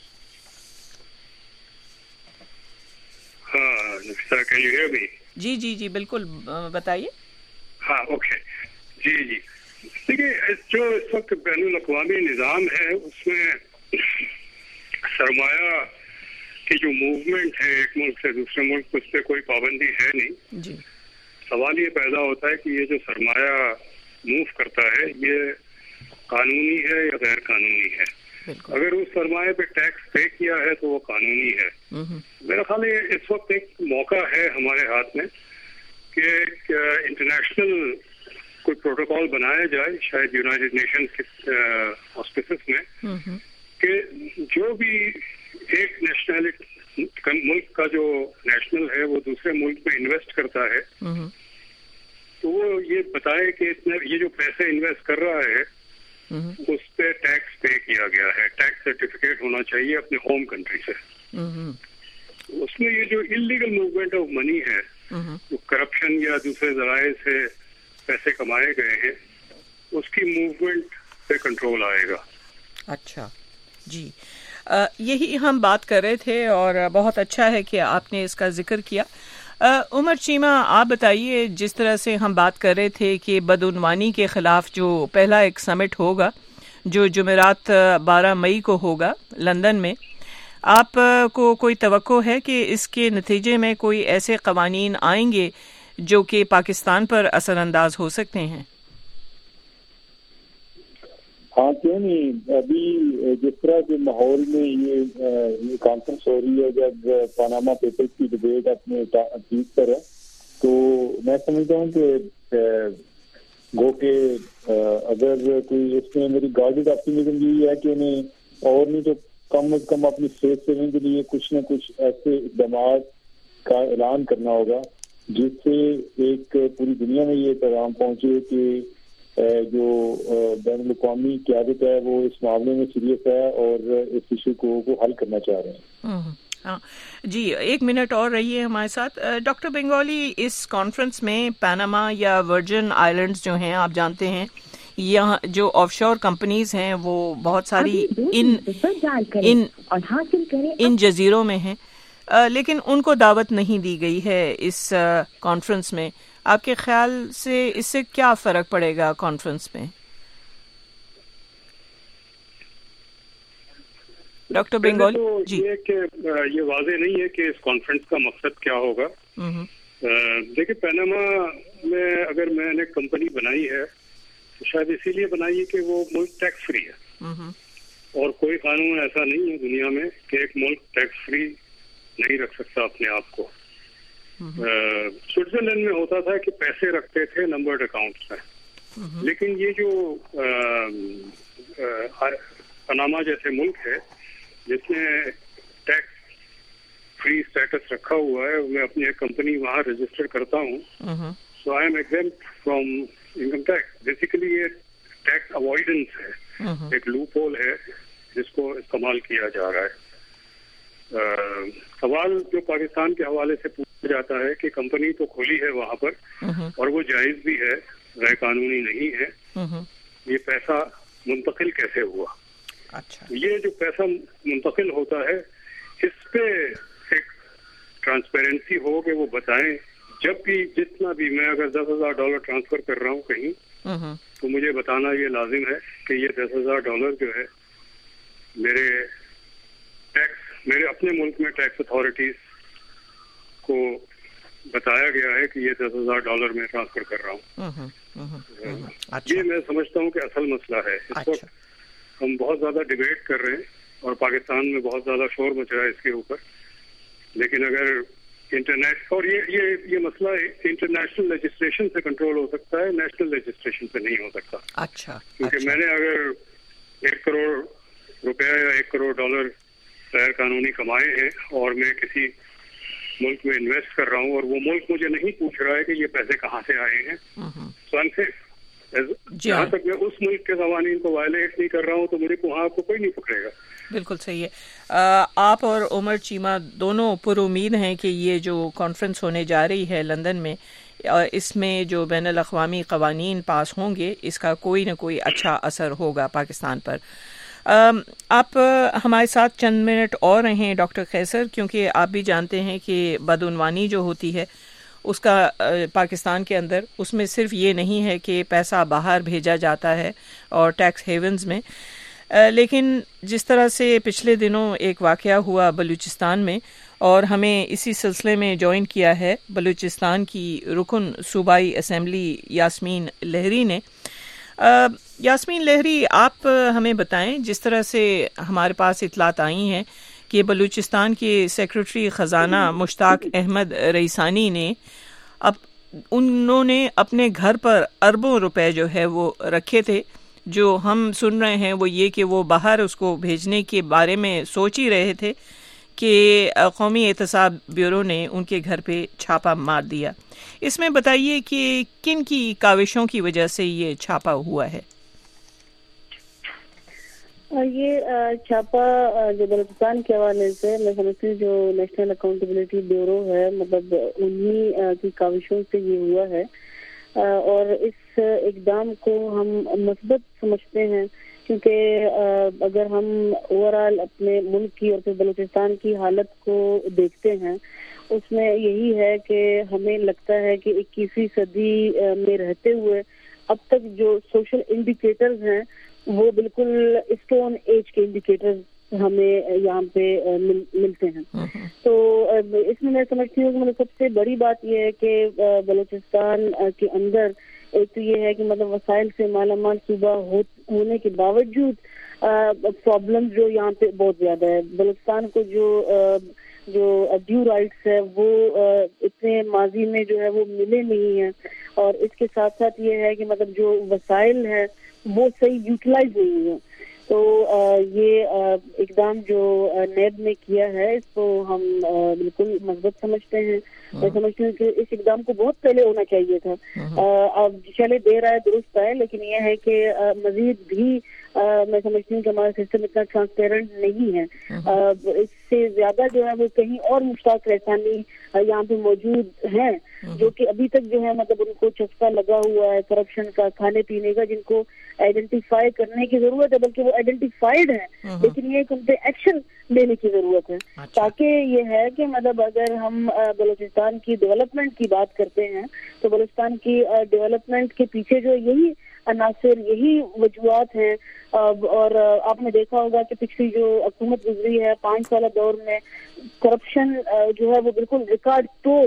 جی جی جی بالکل، بتائیے. ہاں اوکے. جی جی دیکھیے، جو اس وقت بین الاقوامی نظام ہے اس میں سرمایہ کی جو موومنٹ ہے ایک ملک سے دوسرے ملک، اس پہ کوئی پابندی ہے نہیں. جی. سوال یہ پیدا ہوتا ہے کہ یہ جو سرمایہ موو کرتا ہے یہ قانونی ہے یا غیر قانونی ہے. اگر اس سرمایہ پہ ٹیکس پے کیا ہے تو وہ قانونی ہے. میرا خیال ہے اس وقت ایک موقع ہے ہمارے ہاتھ میں کہ انٹرنیشنل کوئی پروٹوکول بنایا جائے، شاید یونائٹڈ نیشن کے آسپیسز میں، کہ جو بھی ایک نیشنلٹی ملک کا جو نیشنل ہے وہ دوسرے ملک میں انویسٹ کرتا ہے تو وہ یہ بتائے کہ یہ جو پیسے انویسٹ کر رہا ہے اس پہ ٹیکس پے کیا گیا ہے. ٹیکس سرٹیفکیٹ ہونا چاہیے اپنے ہوم کنٹری سے. اس میں یہ جو انلیگل موومنٹ آف منی ہے، جو کرپشن یا دوسرے ذرائع سے پیسے کمائے گئے ہیں، اس کی موومنٹ پہ کنٹرول آئے گا. اچھا جی. یہی ہم بات کر رہے تھے اور بہت اچھا ہے کہ آپ نے اس کا ذکر کیا. عمر چیمہ آپ بتائیے, جس طرح سے ہم بات کر رہے تھے کہ بدعنوانی کے خلاف جو پہلا ایک سمٹ ہوگا جو جمعرات 12 مئی کو ہوگا لندن میں, آپ کو کوئی توقع ہے کہ اس کے نتیجے میں کوئی ایسے قوانین آئیں گے جو کہ پاکستان پر اثر انداز ہو سکتے ہیں؟ ہاں کیوں نہیں. ابھی جس طرح کے ماحول میں یہ کانفرنس ہو رہی ہے, جب پاناما پیپرز کی ڈبیٹ اپنے پیک پر ہے, تو میں سمجھتا ہوں کہ گو کہ اگر کوئی اس میں میری گارڈڈ آپٹیمزم یہی ہے کہ انہیں اور نہیں تو کم از کم اپنی سیف سیونگ کے لیے کچھ نہ کچھ ایسے اقدامات کا اعلان کرنا ہوگا جس سے ایک پوری دنیا میں یہ پیغام پہنچے کہ جو بین الاقوامی قیادت ہے وہ اس معاملے میں سیریس ہے اور اس ایشو کو حل کرنا چاہ رہے ہیں. ہاں جی, 1 منٹ اور رہیے ہمارے ساتھ. ڈاکٹر بنگالی, اس کانفرنس میں پاناما یا ورجن آئلینڈز جو ہیں آپ جانتے ہیں, یہاں جو آف شور کمپنیز ہیں وہ بہت ساری ان جزیروں میں ہیں, لیکن ان کو دعوت نہیں دی گئی ہے اس کانفرنس میں. آپ کے خیال سے اس سے کیا فرق پڑے گا کانفرنس میں؟ ڈاکٹر بنگال جی. یہ واضح نہیں ہے کہ اس کانفرنس کا مقصد کیا ہوگا. دیکھیں, پاناما میں اگر میں نے کمپنی بنائی ہے تو شاید اسی لیے بنائی ہے کہ وہ ملک ٹیکس فری ہے, اور کوئی قانون ایسا نہیں ہے دنیا میں کہ ایک ملک ٹیکس فری نہیں رکھ سکتا اپنے آپ کو. سوئٹزرلینڈ میں ہوتا تھا کہ پیسے رکھتے تھے نمبرڈ اکاؤنٹس میں, لیکن یہ جو پاناما جیسے ملک ہے جس نے ٹیکس فری اسٹیٹس رکھا ہوا ہے, میں اپنی ایک کمپنی وہاں رجسٹر کرتا ہوں, so I am exempt from income tax. Basically یہ ٹیکس اوائڈنس ہے, ایک لوپ ہول ہے جس کو استعمال کیا جا رہا ہے. سوال جو پاکستان کے حوالے سے پوچھا جاتا ہے کہ کمپنی تو کھولی ہے وہاں پر اور وہ جائز بھی ہے, غیر قانونی نہیں ہے, یہ پیسہ منتقل کیسے ہوا؟ یہ جو پیسہ منتقل ہوتا ہے اس پہ ایک ٹرانسپیرنسی ہو کہ وہ بتائیں. جب بھی جتنا بھی میں اگر $10,000 ٹرانسفر کر رہا ہوں کہیں تو مجھے بتانا یہ لازم ہے کہ یہ $10,000 جو ہے میرے اپنے ملک میں ٹیکس اتھارٹیز کو بتایا گیا ہے کہ یہ $10,000 میں ٹرانسفر کر رہا ہوں. یہ میں سمجھتا ہوں کہ اصل مسئلہ ہے. اس وقت ہم بہت زیادہ ڈیبیٹ کر رہے ہیں اور پاکستان میں بہت زیادہ شور مچ رہا ہے اس کے اوپر, لیکن اگر انٹرنیشنل اور یہ مسئلہ انٹرنیشنل لیجسلیشن سے کنٹرول ہو سکتا ہے, نیشنل لیجسلیشن سے نہیں ہو سکتا. کیونکہ میں نے اگر $1 کروڑ یا $1 کروڑ غیر قانونی کمائے ہیں اور میں کسی ملک میں انویسٹ کر رہا ہوں اور وہ ملک مجھے نہیں پوچھ رہا ہے کہ یہ پیسے کہاں سے آئے ہیں, تو جہاں تک میں اس ملک کے قوانین کو وائلیٹ نہیں کر رہا ہوں تو مجھے وہاں آپ کو کوئی نہیں پکڑے گا. بالکل صحیح ہے. آپ اور عمر چیمہ دونوں پر امید ہیں کہ یہ جو کانفرنس ہونے جا رہی ہے لندن میں, اس میں جو بین الاقوامی قوانین پاس ہوں گے اس کا کوئی نہ کوئی اچھا اثر ہوگا پاکستان پر. آپ ہمارے ساتھ چند منٹ اور رہیں ڈاکٹر قیصر, کیونکہ آپ بھی جانتے ہیں کہ بدعنوانی جو ہوتی ہے اس کا پاکستان کے اندر اس میں صرف یہ نہیں ہے کہ پیسہ باہر بھیجا جاتا ہے اور ٹیکس ہیونز میں, لیکن جس طرح سے پچھلے دنوں ایک واقعہ ہوا بلوچستان میں اور ہمیں اسی سلسلے میں جوائن کیا ہے بلوچستان کی رکن صوبائی اسمبلی یاسمین لہری نے. یاسمین لہری, آپ ہمیں بتائیں, جس طرح سے ہمارے پاس اطلاعات آئی ہیں کہ بلوچستان کے سیکرٹری خزانہ مشتاق احمد رئیسانی نے انہوں نے اپنے گھر پر اربوں روپے جو ہے وہ رکھے تھے. جو ہم سن رہے ہیں وہ یہ کہ وہ باہر اس کو بھیجنے کے بارے میں سوچ ہی رہے تھے کہ قومی احتساب بیورو نے ان کے گھر پہ چھاپا مار دیا. اس میں بتائیے کہ کن کی کاوشوں کی وجہ سے یہ چھاپا ہوا ہے؟ یہ چھاپا جو بلوچستان کے حوالے سے میں سمجھتی ہوں جو نیشنل اکاؤنٹیبلٹی بیورو ہے, مطلب انہی کی کاوشوں سے یہ ہوا ہے, اور اس اقدام کو ہم مثبت سمجھتے ہیں کیونکہ اگر ہم اوور آل اپنے ملک کی اور پھر بلوچستان کی حالت کو دیکھتے ہیں اس میں یہی ہے کہ ہمیں لگتا ہے کہ 21ویں صدی میں رہتے ہوئے اب تک جو سوشل انڈیکیٹرز ہیں وہ بالکل اسٹون ایج کے انڈیکیٹرز ہمیں یہاں پہ ملتے ہیں. تو اس میں سمجھتی ہوں کہ مطلب سب سے بڑی بات یہ ہے کہ بلوچستان کے اندر ایک تو یہ ہے کہ مطلب وسائل سے مالا مال صوبہ ہونے کے باوجود پرابلم جو یہاں پہ بہت زیادہ ہے. بلوچستان کو جو ڈیو رائٹس ہے وہ اتنے ماضی میں جو ہے وہ ملے نہیں ہیں, اور اس کے ساتھ ساتھ یہ ہے کہ مطلب جو وسائل ہیں وہ صحیح یوٹیلائز نہیں ہیں. تو یہ اقدام جو نیب نے کیا ہے اس کو ہم بالکل مثبت سمجھتے ہیں. میں سمجھتی ہوں کہ اس اقدام کو بہت پہلے ہونا چاہیے تھا. اب چلے دیر آئے درست آئے, لیکن یہ ہے کہ مزید بھی میں سمجھتی ہوں کہ ہمارا سسٹم اتنا ٹرانسپیرنٹ نہیں ہے. اس سے زیادہ جو ہے وہ کہیں اور مشتاق رسانی یہاں پہ موجود ہیں جو کہ ابھی تک جو ہے مطلب ان کو چسکا لگا ہوا ہے کرپشن کا, کھانے پینے کا, جن کو آئیڈینٹیفائی کرنے کی ضرورت ہے, بلکہ وہ آئیڈینٹیفائڈ ہیں لیکن یہ ان پہ ایکشن لینے کی ضرورت ہے. تاکہ یہ ہے کہ مطلب اگر ہم بلوچستان کی ڈیولپمنٹ کی بات کرتے ہیں تو بلوچستان کی ڈیولپمنٹ کے پیچھے جو یہی عناصر, یہی وجوہات ہیں. اور آپ نے دیکھا ہوگا کہ پچھلی جو حکومت گزری ہے 5 سالہ دور میں کرپشن جو ہے وہ بالکل ریکارڈ توڑ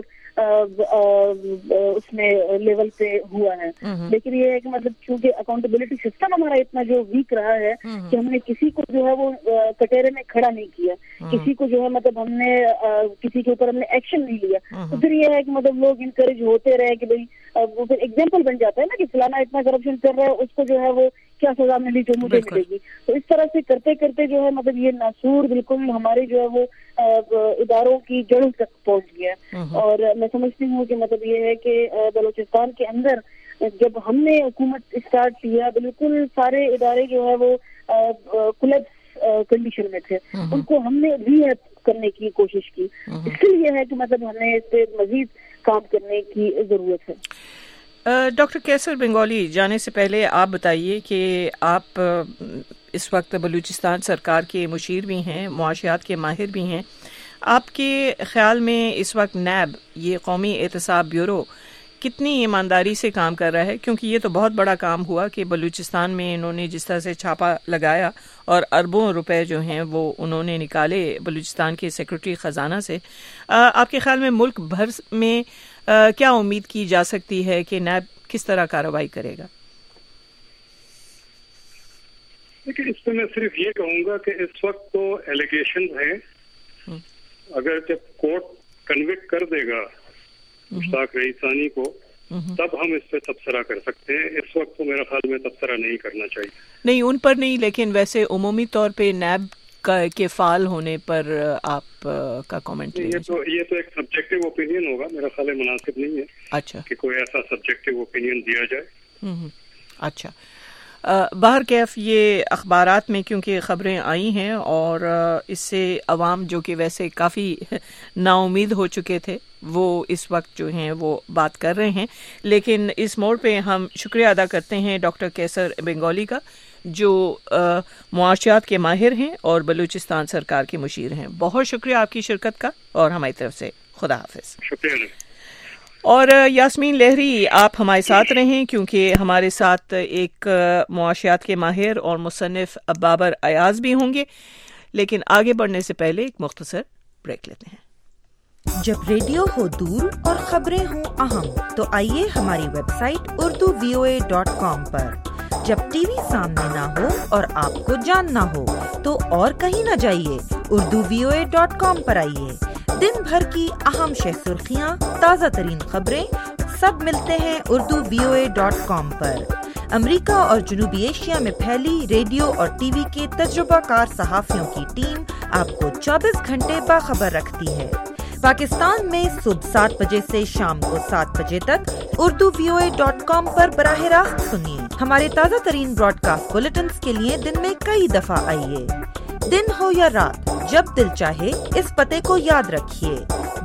اس میں لیول پہ ہوا ہے. لیکن یہ ہے کہ مطلب چونکہ اکاؤنٹیبلٹی سسٹم ہمارا اتنا جو ویک رہا ہے کہ ہم نے کسی کو جو ہے وہ کٹہرے میں کھڑا نہیں کیا, کسی کو جو ہے مطلب ہم نے کسی کے اوپر ہم نے ایکشن نہیں لیا, تو پھر یہ ہے کہ مطلب لوگ انکریج ہوتے رہے کہ بھائی وہ پھر ایگزامپل بن جاتا ہے نا کہ فلانا اتنا کرپشن کر رہا ہے, اس کو جو ہے وہ کیا سزا ملی جو مجھے ملے گی. تو اس طرح سے کرتے کرتے جو ہے مطلب یہ ناسور بالکل ہمارے جو ہے وہ اداروں کی جڑوں تک پہنچ گیا. اور میں سمجھتی ہوں کہ مطلب یہ ہے کہ بلوچستان کے اندر جب ہم نے حکومت اسٹارٹ کیا بالکل سارے ادارے جو ہے وہ کولیپس کنڈیشن میں تھے, ان کو ہم نے ری ایپ کرنے کی کوشش کی. اس لیے ہے کہ مطلب ہمیں اس پہ مزید کام کرنے کی ضرورت ہے. ڈاکٹر کیسر بنگالی, جانے سے پہلے آپ بتائیے کہ آپ اس وقت بلوچستان سرکار کے مشیر بھی ہیں, معاشیات کے ماہر بھی ہیں. آپ کے خیال میں اس وقت نیب, یہ قومی احتساب بیورو, کتنی ایمانداری سے کام کر رہا ہے؟ کیونکہ یہ تو بہت بڑا کام ہوا کہ بلوچستان میں انہوں نے جس طرح سے چھاپا لگایا اور اربوں روپے جو ہیں وہ انہوں نے نکالے بلوچستان کے سیکرٹری خزانہ سے. آپ کے خیال میں ملک بھر میں کیا امید کی جا سکتی ہے کہ نیب کس طرح کارروائی کرے گا؟ لیکن اس میں صرف یہ کہوں گا کہ اس وقت تو ایلیگیشن ہیں, اگر جب کورٹ کنوکٹ کر دے گا مشتاق رئیسانی کو تب ہم اس پہ تبصرہ کر سکتے ہیں. اس وقت تو میرا خیال میں تبصرہ نہیں کرنا چاہیے. نہیں ان پر نہیں, لیکن ویسے عمومی طور پہ نیب کے فعال ہونے پر آپ کا کامنٹ؟ یہ تو ایک سبجیکٹو اوپینین ہوگا, میرا خیال ہے مناسب نہیں ہے اچھا کہ کوئی ایسا سبجیکٹو اوپینین دیا جائے. اچھا, باہر کیف یہ اخبارات میں کیونکہ خبریں آئی ہیں اور اس سے عوام جو کہ ویسے کافی نا امید ہو چکے تھے وہ اس وقت جو ہیں وہ بات کر رہے ہیں. لیکن اس موڑ پہ ہم شکریہ ادا کرتے ہیں ڈاکٹر کیسر بنگالی کا جو معاشیات کے ماہر ہیں اور بلوچستان سرکار کے مشیر ہیں. بہت شکریہ آپ کی شرکت کا اور ہماری طرف سے خدا حافظ. شکریہ. اور یاسمین لہری آپ ہمارے ساتھ رہیں کیونکہ ہمارے ساتھ ایک معاشیات کے ماہر اور مصنف بابر ایاز بھی ہوں گے. لیکن آگے بڑھنے سے پہلے ایک مختصر بریک لیتے ہیں. جب ریڈیو ہو دور اور خبریں ہوں اہم تو آئیے ہماری ویب سائٹ urduvoa.com پر. جب ٹی وی سامنے نہ ہو اور آپ کو جاننا ہو تو اور کہیں نہ جائیے, urduvoa.com پر آئیے. دن بھر کی اہم شہ سرخیاں, تازہ ترین خبریں سب ملتے ہیں urduvoa.com پر. امریکہ اور جنوبی ایشیا میں پھیلی ریڈیو اور ٹی وی کے تجربہ کار صحافیوں کی ٹیم آپ کو 24 گھنٹے باخبر رکھتی ہے. پاکستان میں صبح 7 بجے سے شام کو 7 بجے تک urduvoa.com پر براہ راست سنیے. ہمارے تازہ ترین براڈ کاسٹ بلیٹنز کے لیے دن میں کئی دفعہ آئیے. دن ہو یا رات, جب دل چاہے اس پتے کو یاد رکھیے,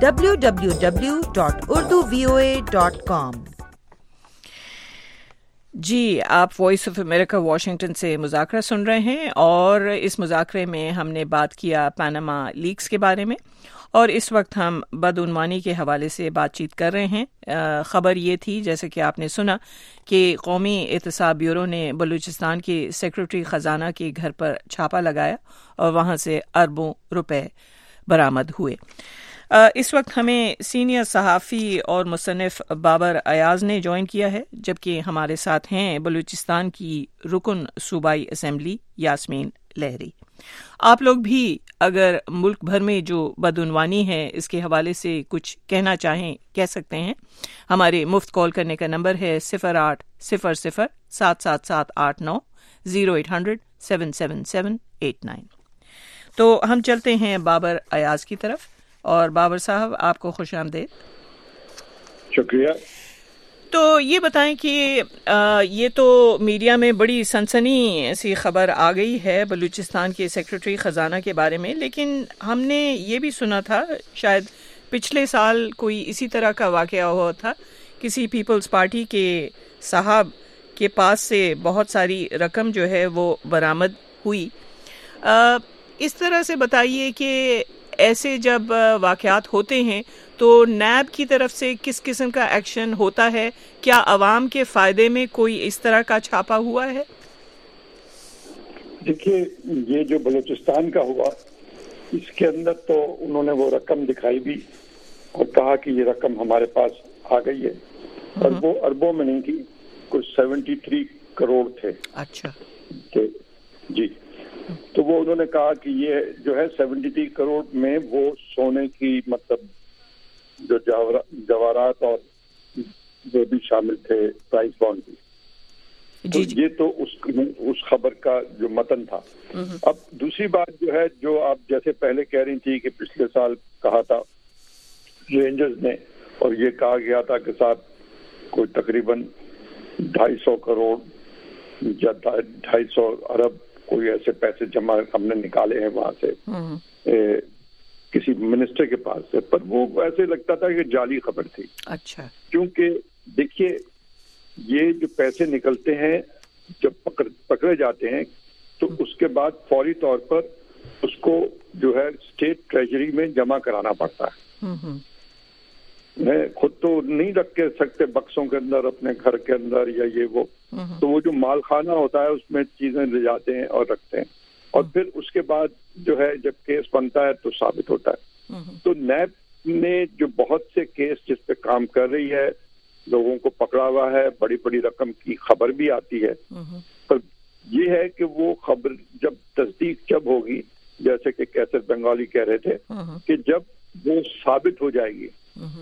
www.urduvoa.com. جی، آپ وائس آف امریکہ واشنگٹن سے مذاکرہ سن رہے ہیں، اور اس مذاکرے میں ہم نے بات کیا پاناما لیکس کے بارے میں، اور اس وقت ہم بدعنوانی کے حوالے سے بات چیت کر رہے ہیں۔ خبر یہ تھی، جیسے کہ آپ نے سنا، کہ قومی احتساب بیورو نے بلوچستان کے سیکرٹری خزانہ کے گھر پر چھاپا لگایا اور وہاں سے اربوں روپے برآمد ہوئے۔ اس وقت ہمیں سینئر صحافی اور مصنف بابر ایاز نے جوائن کیا ہے، جبکہ ہمارے ساتھ ہیں بلوچستان کی رکن صوبائی اسمبلی یاسمین لہری۔ آپ لوگ بھی اگر ملک بھر میں جو بدعنوانی ہے اس کے حوالے سے کچھ کہنا چاہیں کہہ سکتے ہیں۔ ہمارے مفت کال کرنے کا نمبر ہے 0800-777-89 0800-777-89۔ تو ہم چلتے ہیں بابر ایاز کی طرف، اور بابر صاحب آپ کو خوش آمدید۔ شکریہ۔ تو یہ بتائیں کہ یہ تو میڈیا میں بڑی سنسنی سی خبر آ گئی ہے بلوچستان کے سیکرٹری خزانہ کے بارے میں، لیکن ہم نے یہ بھی سنا تھا شاید پچھلے سال کوئی اسی طرح کا واقعہ ہوا تھا، کسی پیپلز پارٹی کے صاحب کے پاس سے بہت ساری رقم جو ہے وہ برآمد ہوئی۔ اس طرح سے بتائیے کہ ایسے جب واقعات ہوتے ہیں تو نیب کی طرف سے کس قسم کا ایکشن ہوتا ہے؟ کیا عوام کے فائدے میں کوئی اس طرح کا چھاپا ہوا ہے؟ دیکھیے، یہ جو بلوچستان کا ہوا، اس کے اندر تو انہوں نے وہ رقم دکھائی بھی اور کہا کہ یہ رقم ہمارے پاس آ گئی ہے، اور وہ اربوں میں نہیں تھی، کچھ 73 کروڑ تھے۔ اچھا جی، تو وہ انہوں نے کہا کہ یہ جو ہے 73 کروڑ میں وہ سونے کی مطلب جو جواہرات اور وہ بھی شامل تھے پرائز بانڈ بھی۔ تو یہ تو اس خبر کا جو متن تھا۔ اب دوسری بات جو ہے، جو آپ جیسے پہلے کہہ رہی تھی کہ پچھلے سال کہا تھا رینجرز نے، اور یہ کہا گیا تھا کہ صاحب کوئی تقریباً 250 کروڑ یا 250 ارب کوئی ایسے پیسے جمع ہم نے نکالے ہیں وہاں سے کسی منسٹر کے پاس سے، پر وہ ایسے لگتا تھا کہ جعلی خبر تھی۔ اچھا، کیونکہ دیکھیے یہ جو پیسے نکلتے ہیں جب پکڑے جاتے ہیں تو اس کے بعد فوری طور پر اس کو جو ہے اسٹیٹ ٹریجری میں جمع کرانا پڑتا ہے۔ میں خود تو نہیں رکھ کے سکتے بکسوں کے اندر اپنے گھر کے اندر یا یہ وہ، تو وہ جو مال خانہ ہوتا ہے اس میں چیزیں لے جاتے ہیں اور رکھتے ہیں، اور پھر اس کے بعد جو ہے جب کیس بنتا ہے تو ثابت ہوتا ہے۔ تو نیب نے جو بہت سے کیس جس پہ کام کر رہی ہے، لوگوں کو پکڑا ہوا ہے، بڑی بڑی رقم کی خبر بھی آتی ہے، پر یہ ہے کہ وہ خبر جب تصدیق جب ہوگی، جیسے کہ کیسر بنگالی کہہ رہے تھے کہ جب وہ ثابت ہو جائے گی،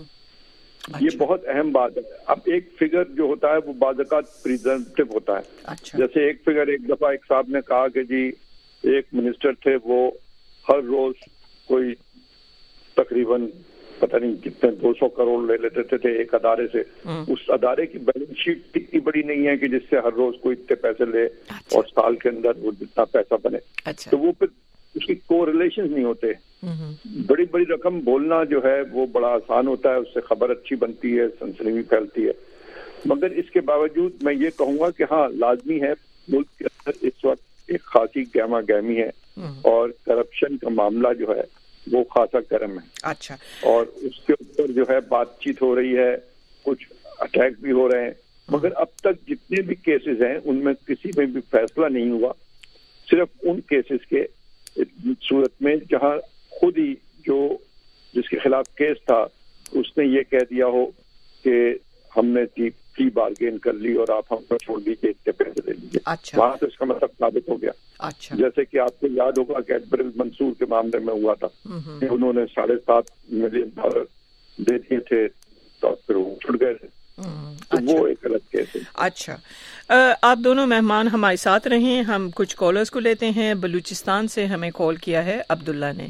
یہ بہت اہم بات ہے۔ اب ایک فگر جو ہوتا ہے وہ بعض اوقات پریزنٹیو ہوتا ہے۔ جیسے ایک فگر ایک دفعہ ایک صاحب نے کہا کہ جی ایک منسٹر تھے، وہ ہر روز کوئی تقریباً پتہ نہیں کتنے 200 کروڑ لے لیتے تھے ایک ادارے سے۔ اس ادارے کی بیلنس شیٹ اتنی بڑی نہیں ہے کہ جس سے ہر روز کوئی اتنے پیسے لے اور سال کے اندر وہ جتنا پیسہ بنے، تو وہ پھر اس کی کو ریلیشن نہیں ہوتے۔ بڑی بڑی رقم بولنا جو ہے وہ بڑا آسان ہوتا ہے، اس سے خبر اچھی بنتی ہے، سنسنی بھی پھیلتی ہے، مگر اس کے باوجود میں یہ کہوں گا کہ ہاں لازمی ہے، ملک کے اندر اس وقت ایک خاصی گہما گہمی ہے اور کرپشن کا معاملہ جو ہے وہ خاصا گرم ہے۔ اچھا، اور اس کے اوپر جو ہے بات چیت ہو رہی ہے، کچھ اٹیک بھی ہو رہے ہیں، مگر اب تک جتنے بھی کیسز ہیں ان میں کسی میں بھی فیصلہ نہیں ہوا، صرف ان کیسز کے صورت میں جہاں خود ہی جو جس کے خلاف کیس تھا اس نے یہ کہہ دیا ہو کہ ہم نے پلی بارگین کر لی اور آپ ہم کو چھوڑ دیجیے، اتنے پیسے دے لیجیے، وہاں سے اس کا مطلب ثابت ہو گیا۔ جیسے کہ آپ کو یاد ہوگا کہ ایڈمرل منصور کے معاملے میں ہوا تھا کہ انہوں نے $7.5 ملین دے دیے تھے تو پھر وہ چھوٹ گئے تھے، تو وہ ایک الگ کیس ہے۔ اچھا، آپ دونوں مہمان ہمارے ساتھ رہیں، ہم کچھ کالرز کو لیتے ہیں۔ بلوچستان سے ہمیں کال کیا ہے عبداللہ نے۔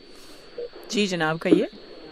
جی جناب کہیے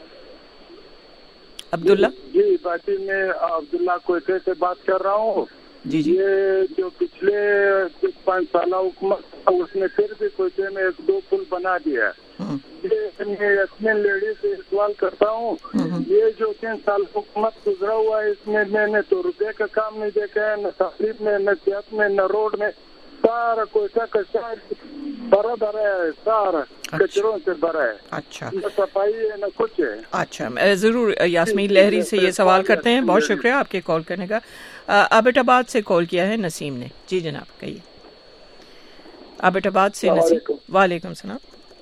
عبداللہ۔ جی باقی میں عبداللہ کوئٹے سے بات کر رہا ہوں۔ جی جی یہ جو پچھلے 5 سالہ حکومت تھا اس نے پھر بھی کوئٹے میں 1-2 پل بنا دیا. میں یاسمین لیڈی سے سوال کرتا ہوں, یہ جو 3 سال حکومت گزرا ہوا ہے اس میں نے تو روپے کا کام نہیں دیکھا ہے, نہ تعلیم میں, نہ صحت میں, نہ روڈ میں. سارا کوئٹہ کا شہر بھرا ہے, سارا کچروں سے بھرا ہے. اچھا, نہ صفائی ہے نہ کچھ ہے. اچھا, ضرور یاسمین لہری سے یہ سوال کرتے ہیں. بہت شکریہ آپ کے کال کرنے کا. عابد آباد سے کال کیا ہے نسیم نے. جی جناب کہیے. عابد آباد سے نسیم. وعلیکم السلام.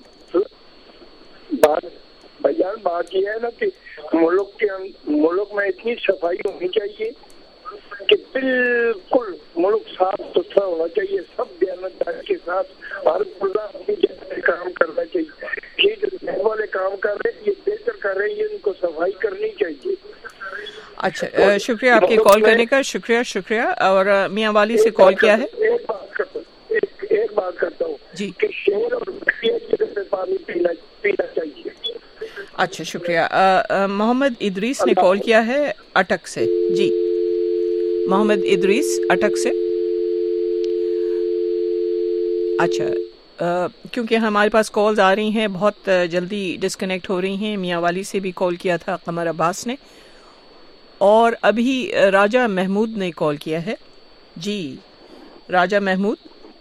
بات یہ ہے نا کہ ملک میں اتنی صفائی ہونی چاہیے کہ بالکل ملک صاف ستھرا ہونا چاہیے. سب دیانتداری کے ساتھ ہر مردہ اپنی جگہ کام کرنا چاہیے. یہ جو نئے والے کام کر رہے ہیں یہ بہتر کر رہے ہیں, ان کو صفائی کرنی چاہیے. اچھا, شکریہ آپ کے کال کرنے کا. شکریہ. اور میاں والی سے کال کیا ہے. ایک بات کرتا ہوں جی کہ شہر اور پانی پینا چاہیے. اچھا, شکریہ. محمد ادریس نے کال کیا ہے اٹک سے. جی محمد ادریس اٹک سے. اچھا, کیونکہ ہمارے پاس کالز آ رہی ہیں, بہت جلدی ڈسکنیکٹ ہو رہی ہیں. میاں والی سے بھی کال کیا تھا قمر عباس نے, اور ابھی راجہ محمود نے کال کیا ہے. جی راجہ محمود.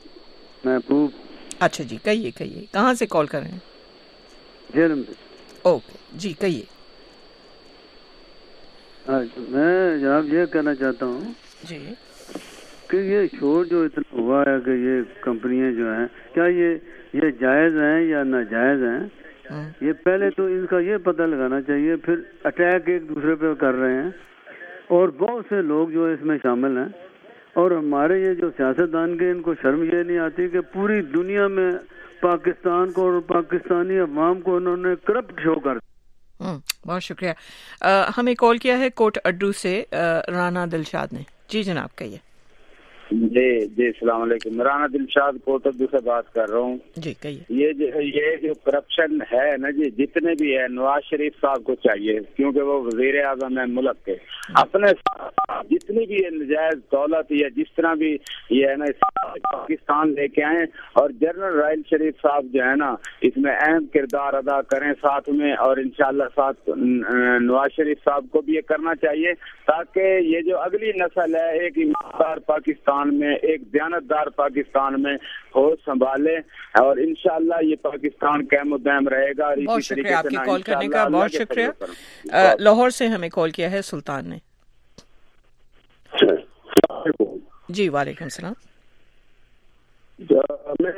اچھا جی, کہیے کہاں سے کال کر رہے ہیں. جرم. اوکے جی کہیے. میں جناب یہ کہنا چاہتا ہوں جی کہ یہ شور جو اتنا ہوا ہے کہ یہ کمپنیاں جو ہیں, کیا یہ جائز ہیں یا ناجائز ہیں؟ یہ پہلے تو ان کا یہ پتہ لگانا چاہیے. پھر اٹیک ایک دوسرے پہ کر رہے ہیں, اور بہت سے لوگ جو اس میں شامل ہیں. اور ہمارے یہ جو سیاستدان کے, ان کو شرم یہ نہیں آتی کہ پوری دنیا میں پاکستان کو اور پاکستانی عوام کو انہوں نے کرپٹ شو کر. بہت شکریہ. ہمیں کال کیا ہے کوٹ اڈو سے رانا دلشاد نے. جی جناب کہیے. جی السلام علیکم. رانا دلشاد کوٹ اڈو سے بات کر رہا ہوں. جی کہیے. یہ جو کرپشن ہے نا جی, جتنے بھی ہے, نواز شریف صاحب کو چاہیے, کیونکہ وہ وزیر اعظم ہے ملک کے, اپنے جتنی بھی نجائز دولت یا جس طرح بھی یہ ہے نا پاکستان لے کے آئیں, اور جنرل راحیل شریف صاحب جو ہے نا اس میں اہم کردار ادا کریں ساتھ میں, اور انشاءاللہ ساتھ نواز شریف صاحب کو بھی یہ کرنا چاہیے, تاکہ یہ جو اگلی نسل ہے ایک ایماندار پاکستان میں, ایک دیانتدار پاکستان میں ہوش سنبھالے, اور انشاءاللہ یہ پاکستان قائم و دائم رہے گا. بہت شکریہ آپ کی کال کرنے کا. بہت شکریہ. لاہور سے ہمیں کال کیا ہے سلطان نے. جی وعلیکم السلام. میں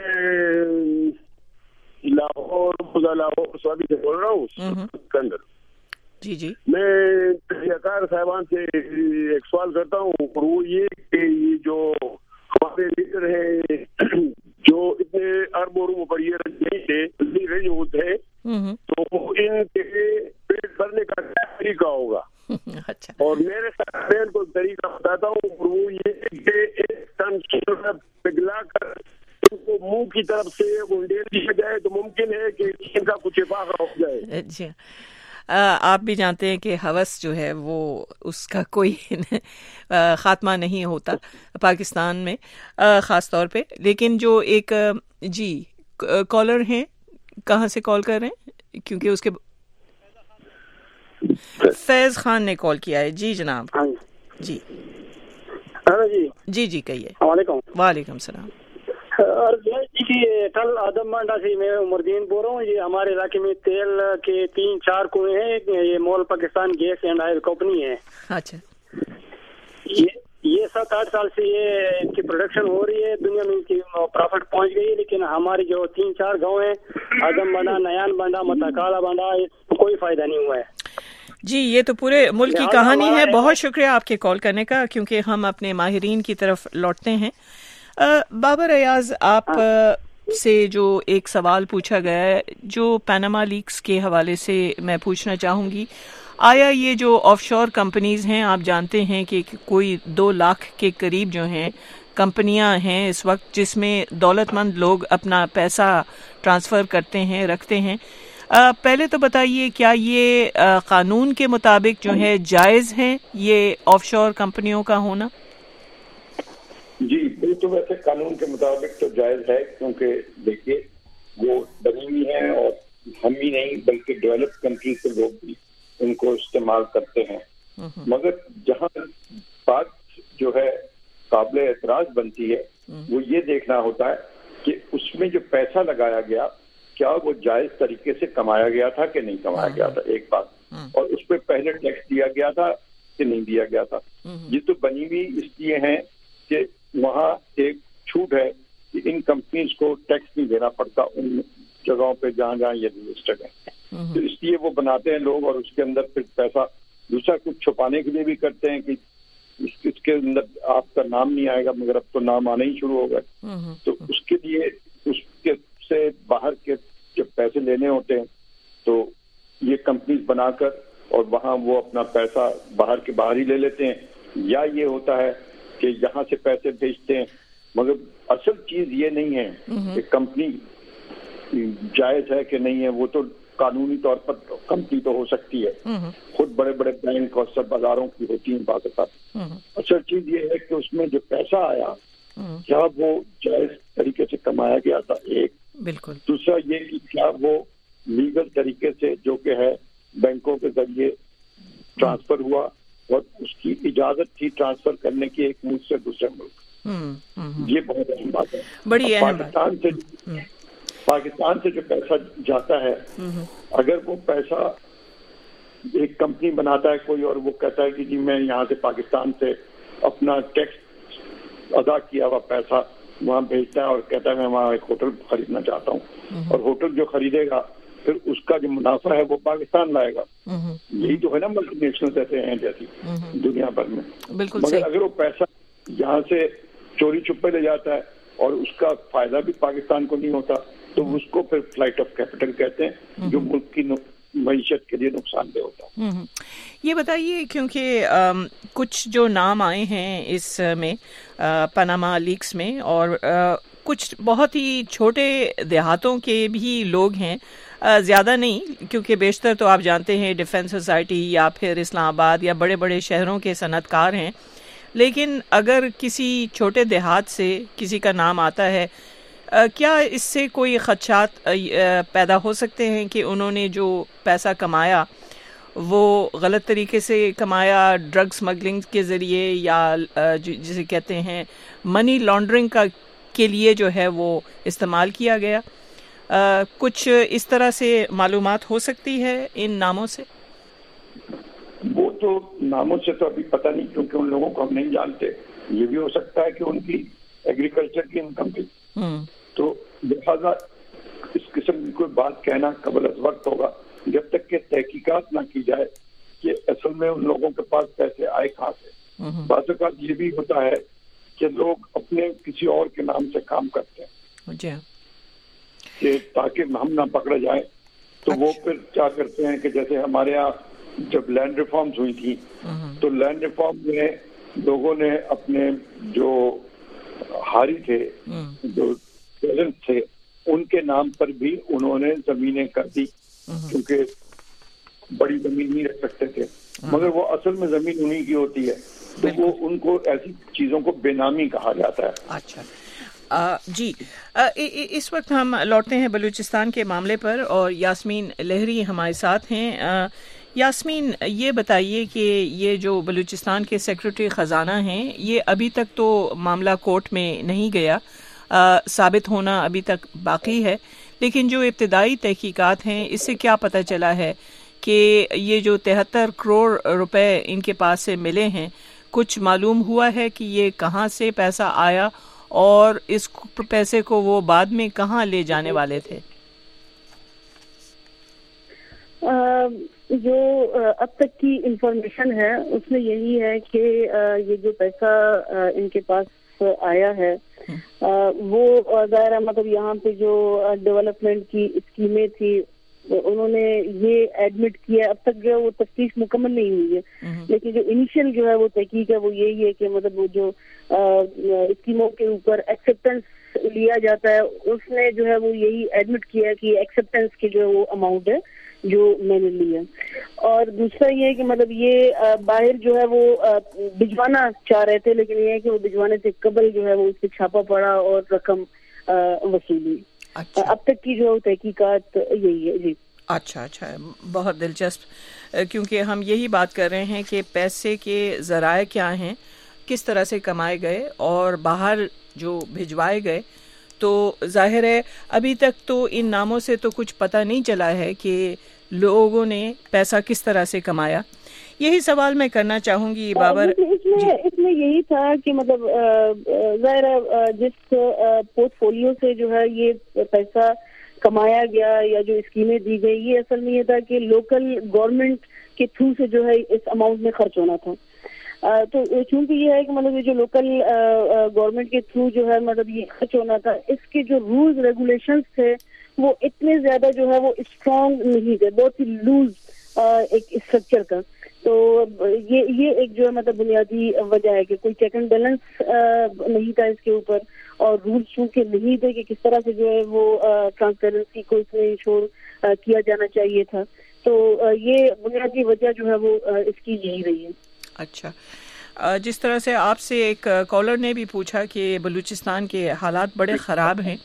لاہور سعودی سے بول رہا ہوں. جی میں تحریکار صاحبان سے ایک سوال کرتا ہوں, اور وہ یہ کہ یہ جو ہمارے لیڈر ہیں جو اتنے اربوں روپے نہیں تھے رہے ہوتے, تو ان کے پیٹ بھرنے کا کیا طریقہ ہوگا؟ اچھا. اور میرے ساتھ میں کو طریقہ بتاتا ہوں, اور وہ یہ کہ ایک ٹن پگھلا کر ان کو منہ کی طرف سے ڈیل دیا جائے تو ممکن ہے کہ ان کا کچھ افاقہ ہو جائے. جی آپ بھی جانتے ہیں کہ ہوس جو ہے وہ اس کا کوئی خاتمہ نہیں ہوتا پاکستان میں خاص طور پہ. لیکن جو ایک جی کالر ہیں, کہاں سے کال کر رہے ہیں, کیونکہ اس کے فیض خان نے کال کیا ہے. جی جناب. جی جی کہیے. وعلیکم السلام. کل آدم بانڈا سے میں عمردین بول رہا ہوں. یہ ہمارے علاقے میں تیل کے 3-4 کنویں ہیں. یہ MOL Pakistan gas and oil company ہے. اچھا. یہ 7-8 سال سے یہ کی پروڈکشن ہو رہی ہے, دنیا میں کی پروفٹ پہنچ گئی ہے. لیکن ہماری جو 3-4 گاؤں ہیں, آدم بانڈا, نیان بانڈا, متکالا بانڈا, کوئی فائدہ نہیں ہوا ہے. جی یہ تو پورے ملک کی کہانی ہے. بہت شکریہ آپ کے کال کرنے کا, کیونکہ ہم اپنے ماہرین کی طرف لوٹتے ہیں. بابر ایاز, آپ سے جو ایک سوال پوچھا گیا ہے جو پیناما لیکس کے حوالے سے میں پوچھنا چاہوں گی, آیا یہ جو آف شور کمپنیز ہیں, آپ جانتے ہیں کہ کوئی 2 لاکھ کے قریب جو ہیں کمپنیاں ہیں اس وقت جس میں دولت مند لوگ اپنا پیسہ ٹرانسفر کرتے ہیں, رکھتے ہیں. پہلے تو بتائیے کیا یہ قانون کے مطابق جو ہے جائز ہیں یہ آف شور کمپنیوں کا ہونا؟ تو ویسے قانون کے مطابق تو جائز ہے، کیونکہ دیکھیے وہ بنی ہوئی ہیں اور ہم ہی نہیں بلکہ ڈیولپ کنٹریز کے لوگ بھی ان کو استعمال کرتے ہیں. مگر جہاں بات جو ہے قابل اعتراض بنتی ہے وہ یہ دیکھنا ہوتا ہے کہ اس میں جو پیسہ لگایا گیا کیا وہ جائز طریقے سے کمایا گیا تھا کہ نہیں کمایا گیا تھا، ایک بات، اور اس پہ پہلے ٹیکس دیا گیا تھا کہ نہیں دیا گیا تھا. یہ تو بنی ہوئی اس لیے ہیں کہ وہاں ایک چھوٹ ہے کہ ان کمپنیز کو ٹیکس نہیں دینا پڑتا ان جگہوں پہ جہاں جہاں یہ رجسٹرڈ ہیں. تو اس لیے وہ بناتے ہیں لوگ، اور اس کے اندر پھر پیسہ دوسرا کچھ چھپانے کے لیے بھی کرتے ہیں کہ اس کے اندر آپ کا نام نہیں آئے گا، مگر اب تو نام آنا ہی شروع ہو گئے. تو اس کے لیے اس کے سے باہر کے جب پیسے لینے ہوتے ہیں تو یہ کمپنیز بنا کر اور وہاں وہ اپنا پیسہ باہر کے باہر ہی لے لیتے ہیں، یا یہ ہوتا ہے کہ یہاں سے پیسے بھیجتے ہیں. مگر اصل چیز یہ نہیں ہے کہ کمپنی جائز ہے کہ نہیں ہے، وہ تو قانونی طور پر کمپنی تو ہو سکتی ہے، خود بڑے بڑے بینک اور سب بازاروں کی ہوتی ہیں بات. اصل چیز یہ ہے کہ اس میں جو پیسہ آیا کیا وہ جائز طریقے سے کمایا گیا تھا، ایک. بالکل. دوسرا یہ کہ کیا وہ لیگل طریقے سے جو کہ ہے بینکوں کے ذریعے ٹرانسفر ہوا اور اس کی اجازت تھی ٹرانسفر کرنے کی ایک ملک سے دوسرے ملک. یہ بہت اہم بات ہے. بڑی اہم پاکستان سے جو پیسہ جاتا ہے، اگر وہ پیسہ ایک کمپنی بناتا ہے کوئی اور وہ کہتا ہے کہ جی میں یہاں سے پاکستان سے اپنا ٹیکس ادا کیا ہوا پیسہ وہاں بھیجتا ہے اور کہتا ہے میں وہاں ایک ہوٹل خریدنا چاہتا ہوں، اور ہوٹل جو خریدے گا پھر اس کا جو منافع ہے وہ پاکستان لائے گا. یہی تو ہے نا ملٹی نیشنل کہتے ہیں جیسی دنیا بھر میں. مگر اگر وہ پیسہ یہاں سے چوری چھپے لے جاتا ہے اور اس کا فائدہ بھی پاکستان کو نہیں ہوتا تو اس کو پھر فلائٹ آف کیپٹل کہتے ہیں، جو ملک کی معیشت کے لیے نقصان دہ ہوتا ہے. یہ بتائیے، کیونکہ کچھ جو نام آئے ہیں اس میں پاناما لیکس میں، اور کچھ بہت ہی چھوٹے دیہاتوں کے بھی لوگ ہیں، زیادہ نہیں، کیونکہ بیشتر تو آپ جانتے ہیں ڈیفنس سوسائٹی یا پھر اسلام آباد یا بڑے بڑے شہروں کے صنعت کار ہیں. لیکن اگر کسی چھوٹے دیہات سے کسی کا نام آتا ہے، کیا اس سے کوئی خدشات پیدا ہو سکتے ہیں کہ انہوں نے جو پیسہ کمایا وہ غلط طریقے سے کمایا، ڈرگ سمگلنگ کے ذریعے، یا جسے کہتے ہیں منی لانڈرنگ کے لیے جو ہے وہ استعمال کیا گیا؟ کچھ اس طرح سے معلومات ہو سکتی ہے ان ناموں سے؟ وہ تو ناموں سے تو ابھی پتہ نہیں، کیونکہ ان لوگوں کو ہم نہیں جانتے. یہ بھی ہو سکتا ہے کہ ان کی ایگریکلچر کی انکم تھی، تو لہٰذا اس قسم کی کوئی بات کہنا قبل از وقت ہوگا جب تک کہ تحقیقات نہ کی جائے کہ اصل میں ان لوگوں کے پاس پیسے آئے کہاں سے. بعض اوقات یہ بھی ہوتا ہے کہ لوگ اپنے کسی اور کے نام سے کام کرتے ہیں کہ تاکہ ہم نہ پکڑے جائیں. تو وہ پھر کیا کرتے ہیں کہ جیسے ہمارے یہاں جب لینڈ ریفارمز ہوئی تھی تو لینڈ ریفارم میں لوگوں نے اپنے جو ہاری تھے، جو پیرنٹس تھے، ان کے نام پر بھی انہوں نے زمینیں کر دی، کیونکہ بڑی زمین نہیں رکھ سکتے تھے. مگر وہ اصل میں زمین انہی کی ہوتی ہے، تو وہ ان کو ایسی چیزوں کو بے نامی کہا جاتا ہے. اچھا جی، اس وقت ہم لوٹتے ہیں بلوچستان کے معاملے پر، اور یاسمین لہری ہمارے ساتھ ہیں. یاسمین، یہ بتائیے کہ یہ جو بلوچستان کے سیکرٹری خزانہ ہیں، یہ ابھی تک تو معاملہ کورٹ میں نہیں گیا، ثابت ہونا ابھی تک باقی ہے، لیکن جو ابتدائی تحقیقات ہیں اس سے کیا پتہ چلا ہے کہ یہ جو 73 کروڑ روپے ان کے پاس سے ملے ہیں، کچھ معلوم ہوا ہے کہ یہ کہاں سے پیسہ آیا اور اس پیسے کو وہ بعد میں کہاں لے جانے والے تھے؟ جو اب تک کی انفارمیشن ہے اس میں یہی ہے کہ یہ جو پیسہ ان کے پاس آیا ہے وہ ظاہر مطلب یہاں پہ جو ڈیولپمنٹ کی اسکیمیں تھی انہوں نے یہ ایڈمٹ کیا. اب تک جو ہے وہ تفتیش مکمل نہیں ہوئی ہے، لیکن جو انیشیل جو ہے وہ تحقیق ہے وہ یہی ہے کہ مطلب وہ جو اسکیموں کے اوپر ایکسیپٹنس لیا جاتا ہے، اس نے جو ہے وہ یہی ایڈمٹ کیا ہے کہ ایکسیپٹنس کے جو ہے وہ اماؤنٹ ہے جو میں نے لی ہے. اور دوسرا یہ ہے کہ مطلب یہ باہر جو ہے وہ بھجوانا چاہ رہے تھے، لیکن یہ ہے کہ وہ بھجوانے سے قبل جو ہے وہ اس پہ چھاپا پڑا اور رقم وصولی. اب تک کی جو تحقیقات یہی ہے. جی اچھا، بہت دلچسپ، کیونکہ ہم یہی بات کر رہے ہیں کہ پیسے کے ذرائع کیا ہیں، کس طرح سے کمائے گئے اور باہر جو بھجوائے گئے. تو ظاہر ہے ابھی تک تو ان ناموں سے تو کچھ پتہ نہیں چلا ہے کہ لوگوں نے پیسہ کس طرح سے کمایا. یہی سوال میں کرنا چاہوں گی بابر. اس میں یہی تھا کہ مطلب ظاہر ہے جس پورٹ فولیو سے جو ہے یہ پیسہ کمایا گیا یا جو اسکیمیں دی گئی، یہ اصل میں یہ تھا کہ لوکل گورنمنٹ کے تھرو سے جو ہے اس اماؤنٹ میں خرچ ہونا تھا. تو چونکہ یہ ہے کہ مطلب یہ جو لوکل گورنمنٹ کے تھرو جو ہے مطلب یہ خرچ ہونا تھا، اس کے جو رولز ریگولیشنز تھے وہ اتنے زیادہ جو ہے وہ اسٹرانگ نہیں تھے، بہت ہی لوز ایک اسٹرکچر کا. تو یہ ایک جو ہے مطلب بنیادی وجہ ہے کہ کوئی چیک اینڈ بیلنس نہیں تھا اس کے اوپر، اور رولز چونکہ نہیں تھے کہ کس طرح سے جو ہے وہ ٹرانسپیرنسی کو اس میں انشور کیا جانا چاہیے تھا. تو یہ بنیادی وجہ جو ہے وہ اس کی یہی رہی ہے. اچھا، جس طرح سے آپ سے ایک کالر نے بھی پوچھا کہ بلوچستان کے حالات بڑے خراب ہیں.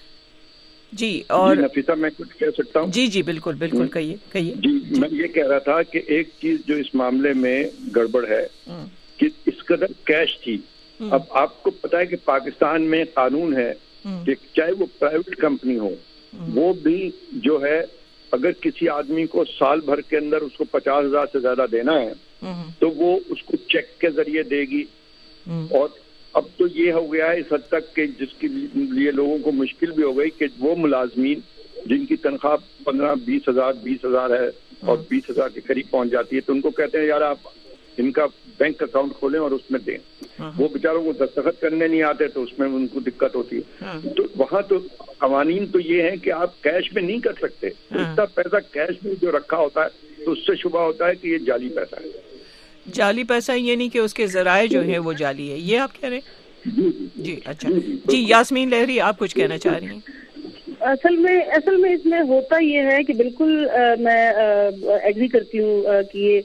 جی، اور نفیسہ میں کچھ کہہ سکتا ہوں؟ جی بالکل کہیے. جی، میں یہ کہہ رہا تھا کہ ایک چیز جو اس معاملے میں گڑبڑ ہے کہ اس قدر کیش تھی. اب آپ کو پتا ہے کہ پاکستان میں قانون ہے کہ چاہے وہ پرائیویٹ کمپنی ہو، وہ بھی جو ہے اگر کسی آدمی کو سال بھر کے اندر اس کو 50,000 سے زیادہ دینا ہے تو وہ اس کو چیک کے ذریعے دے گی. اور اب تو یہ ہو گیا ہے اس حد تک کہ جس کے لیے لوگوں کو مشکل بھی ہو گئی کہ وہ ملازمین جن کی تنخواہ 15-20 ہزار 20 ہزار ہے اور 20 ہزار کے قریب پہنچ جاتی ہے، تو ان کو کہتے ہیں یار آپ ان کا بینک اکاؤنٹ کھولیں اور اس میں دیں. وہ بیچاروں کو دستخط کرنے نہیں آتے تو اس میں ان کو دقت ہوتی ہے. تو وہاں تو قوانین تو یہ ہیں کہ آپ کیش میں نہیں کر سکتے. اتنا پیسہ کیش میں جو رکھا ہوتا ہے تو اس سے شبہ ہوتا ہے کہ یہ جعلی پیسہ ہے. جعلی پیسہ یہ نہیں کہ اس کے ذرائع جو ہیں وہ جعلی ہے، یہ آپ کہہ رہے ہیں؟ جی اچھا. جی یاسمین لہری، آپ کچھ کہنا چاہ رہی ہیں؟ اصل میں اس میں ہوتا یہ ہے کہ بالکل میں ایگری کرتی ہوں کہ یہ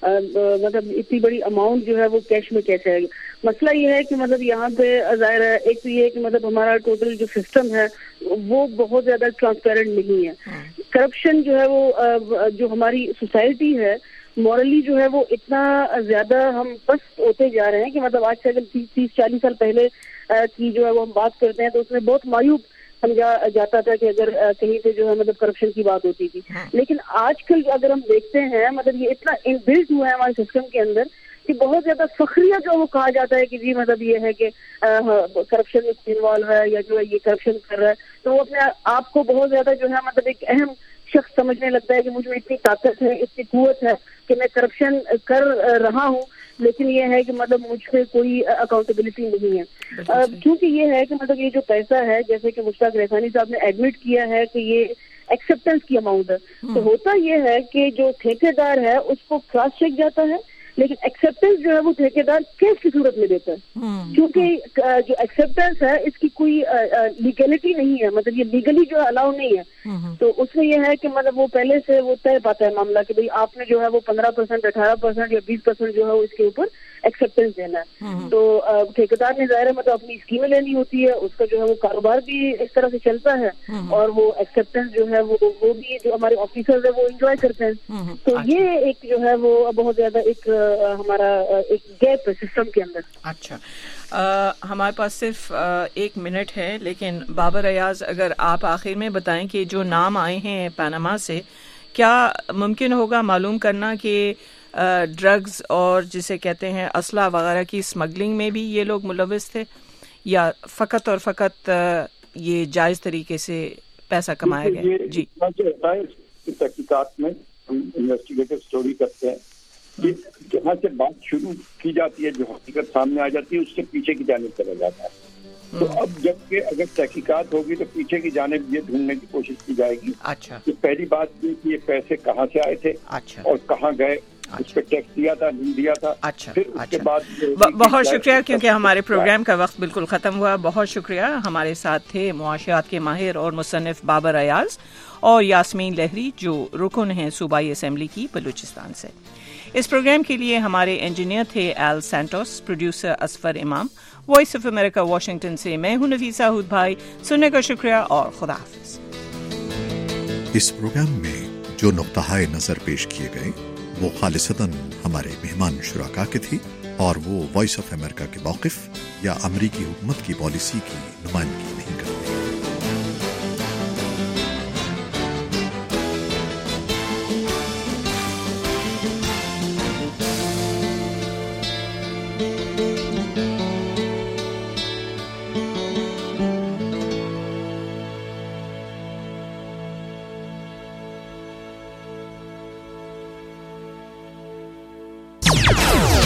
مطلب اتنی بڑی اماؤنٹ جو ہے وہ کیش میں کیسے آئے گی. مسئلہ یہ ہے کہ مطلب یہاں پہ ظاہر ہے ایک تو یہ ہے کہ مطلب ہمارا ٹوٹل جو سسٹم ہے وہ بہت زیادہ ٹرانسپیرنٹ نہیں ہے. کرپشن جو ہے وہ جو ہماری سوسائٹی ہے مورلی جو ہے وہ اتنا زیادہ ہم پست ہوتے جا رہے ہیں کہ مطلب آج سے اگر 30-40 سال پہلے کی جو ہے وہ ہم بات کرتے ہیں تو اس میں بہت مایوب سمجھا جاتا تھا کہ اگر کہیں پہ جو ہے مطلب کرپشن کی بات ہوتی تھی. لیکن آج کل اگر ہم دیکھتے ہیں مطلب یہ اتنا انبلٹ ہوا ہے ہمارے سسٹم کے اندر کہ بہت زیادہ فخریہ جو وہ کہا جاتا ہے کہ جی مطلب یہ ہے کہ کرپشن میں انوالو ہے یا جو ہے یہ کرپشن کر رہا ہے، تو وہ اپنے آپ کو بہت زیادہ جو ہے مطلب ایک اہم شخص سمجھنے لگتا ہے کہ مجھ میں اتنی طاقت ہے، اتنی قوت ہے کہ میں کرپشن کر رہا ہوں، لیکن یہ ہے کہ مطلب مجھ پہ کوئی اکاؤنٹیبلٹی نہیں ہے. کیونکہ یہ ہے کہ مطلب یہ جو پیسہ ہے جیسے کہ مشتاق ریحانی صاحب نے ایڈمٹ کیا ہے کہ یہ ایکسیپٹنس کی اماؤنٹ ہے. تو ہوتا یہ ہے کہ جو ٹھیکیدار ہے اس کو کراس چیک جاتا ہے، لیکن ایکسیپٹنس جو ہے وہ ٹھیکیدار کیس کی صورت میں دیتا ہے، کیونکہ جو ایکسیپٹنس ہے اس کی کوئی لیگلٹی نہیں ہے، مطلب یہ لیگلی جو ہے الاؤ نہیں ہے. تو اس میں یہ ہے کہ مطلب وہ پہلے سے وہ طے پاتا ہے معاملہ کہ بھئی آپ نے جو ہے وہ 15%, 18% یا 20% جو ہے اس کے اوپر ایکسیپٹنس دینا ہے. تو ٹھیکیدار نے ظاہر ہے مطلب اپنی اسکیمیں لینی ہوتی ہے، اس کا جو ہے وہ کاروبار بھی اس طرح سے چلتا ہے اور وہ ایکسیپٹنس جو ہے وہ بھی جو ہمارے آفیسرز ہیں وہ انجوائے کرتے ہیں. تو یہ ایک جو ہے وہ بہت زیادہ ایک ہمارا ایک گیپ ہے سسٹم کے اندر. اچھا، ہمارے پاس صرف 1 منٹ ہے، لیکن بابر ایاز اگر آپ آخر میں بتائیں کہ جو نام آئے ہیں پاناما سے، کیا ممکن ہوگا معلوم کرنا کہ ڈرگز اور جسے کہتے ہیں اسلحہ وغیرہ کی اسمگلنگ میں بھی یہ لوگ ملوث تھے یا فقط اور فقط یہ جائز طریقے سے پیسہ کمایا گیا؟ جی، تحقیقات میں ہم انویسٹیگیٹو اسٹوری کرتے ہیں کہ جہاں سے بات شروع کی جاتی ہے، جو حقیقت سامنے آ جاتی ہے، اس سے پیچھے کی جانب چلا جاتا ہے. تو اب جبکہ اگر تحقیقات ہوگی تو پیچھے کی جانب یہ ڈھونڈنے کی کوشش کی جائے گی. اچھا، کہ پہلی بات یہ کہ یہ پیسے کہاں سے آئے تھے اور کہاں گئے اس پہ ٹیکس دیا تھا نہیں دیا تھا. اچھا پھر اس کے بعد بہت شکریہ, کیونکہ ہمارے پروگرام کا وقت بالکل ختم ہوا. بہت شکریہ. ہمارے ساتھ تھے معاشیات کے ماہر اور مصنف بابر ایاز اور یاسمین لہری جو رکن ہیں صوبائی اسمبلی کی بلوچستان سے. اس پروگرام کے لیے ہمارے انجینئر تھے ایل سینٹوس, پروڈیوسر اسفر امام. وائس آف امریکہ واشنگٹن سے میں ہوں نفیسہ ہود بھائی. سننے کا شکریہ اور خدا حافظ. اس پروگرام میں جو نقطہ نظر پیش کیے گئے وہ خالصتاً ہمارے مہمان شرکاء کے تھی اور وہ وائس آف امریکہ کے موقف یا امریکی حکومت کی پالیسی کی نمائندگی نہیں کرتے.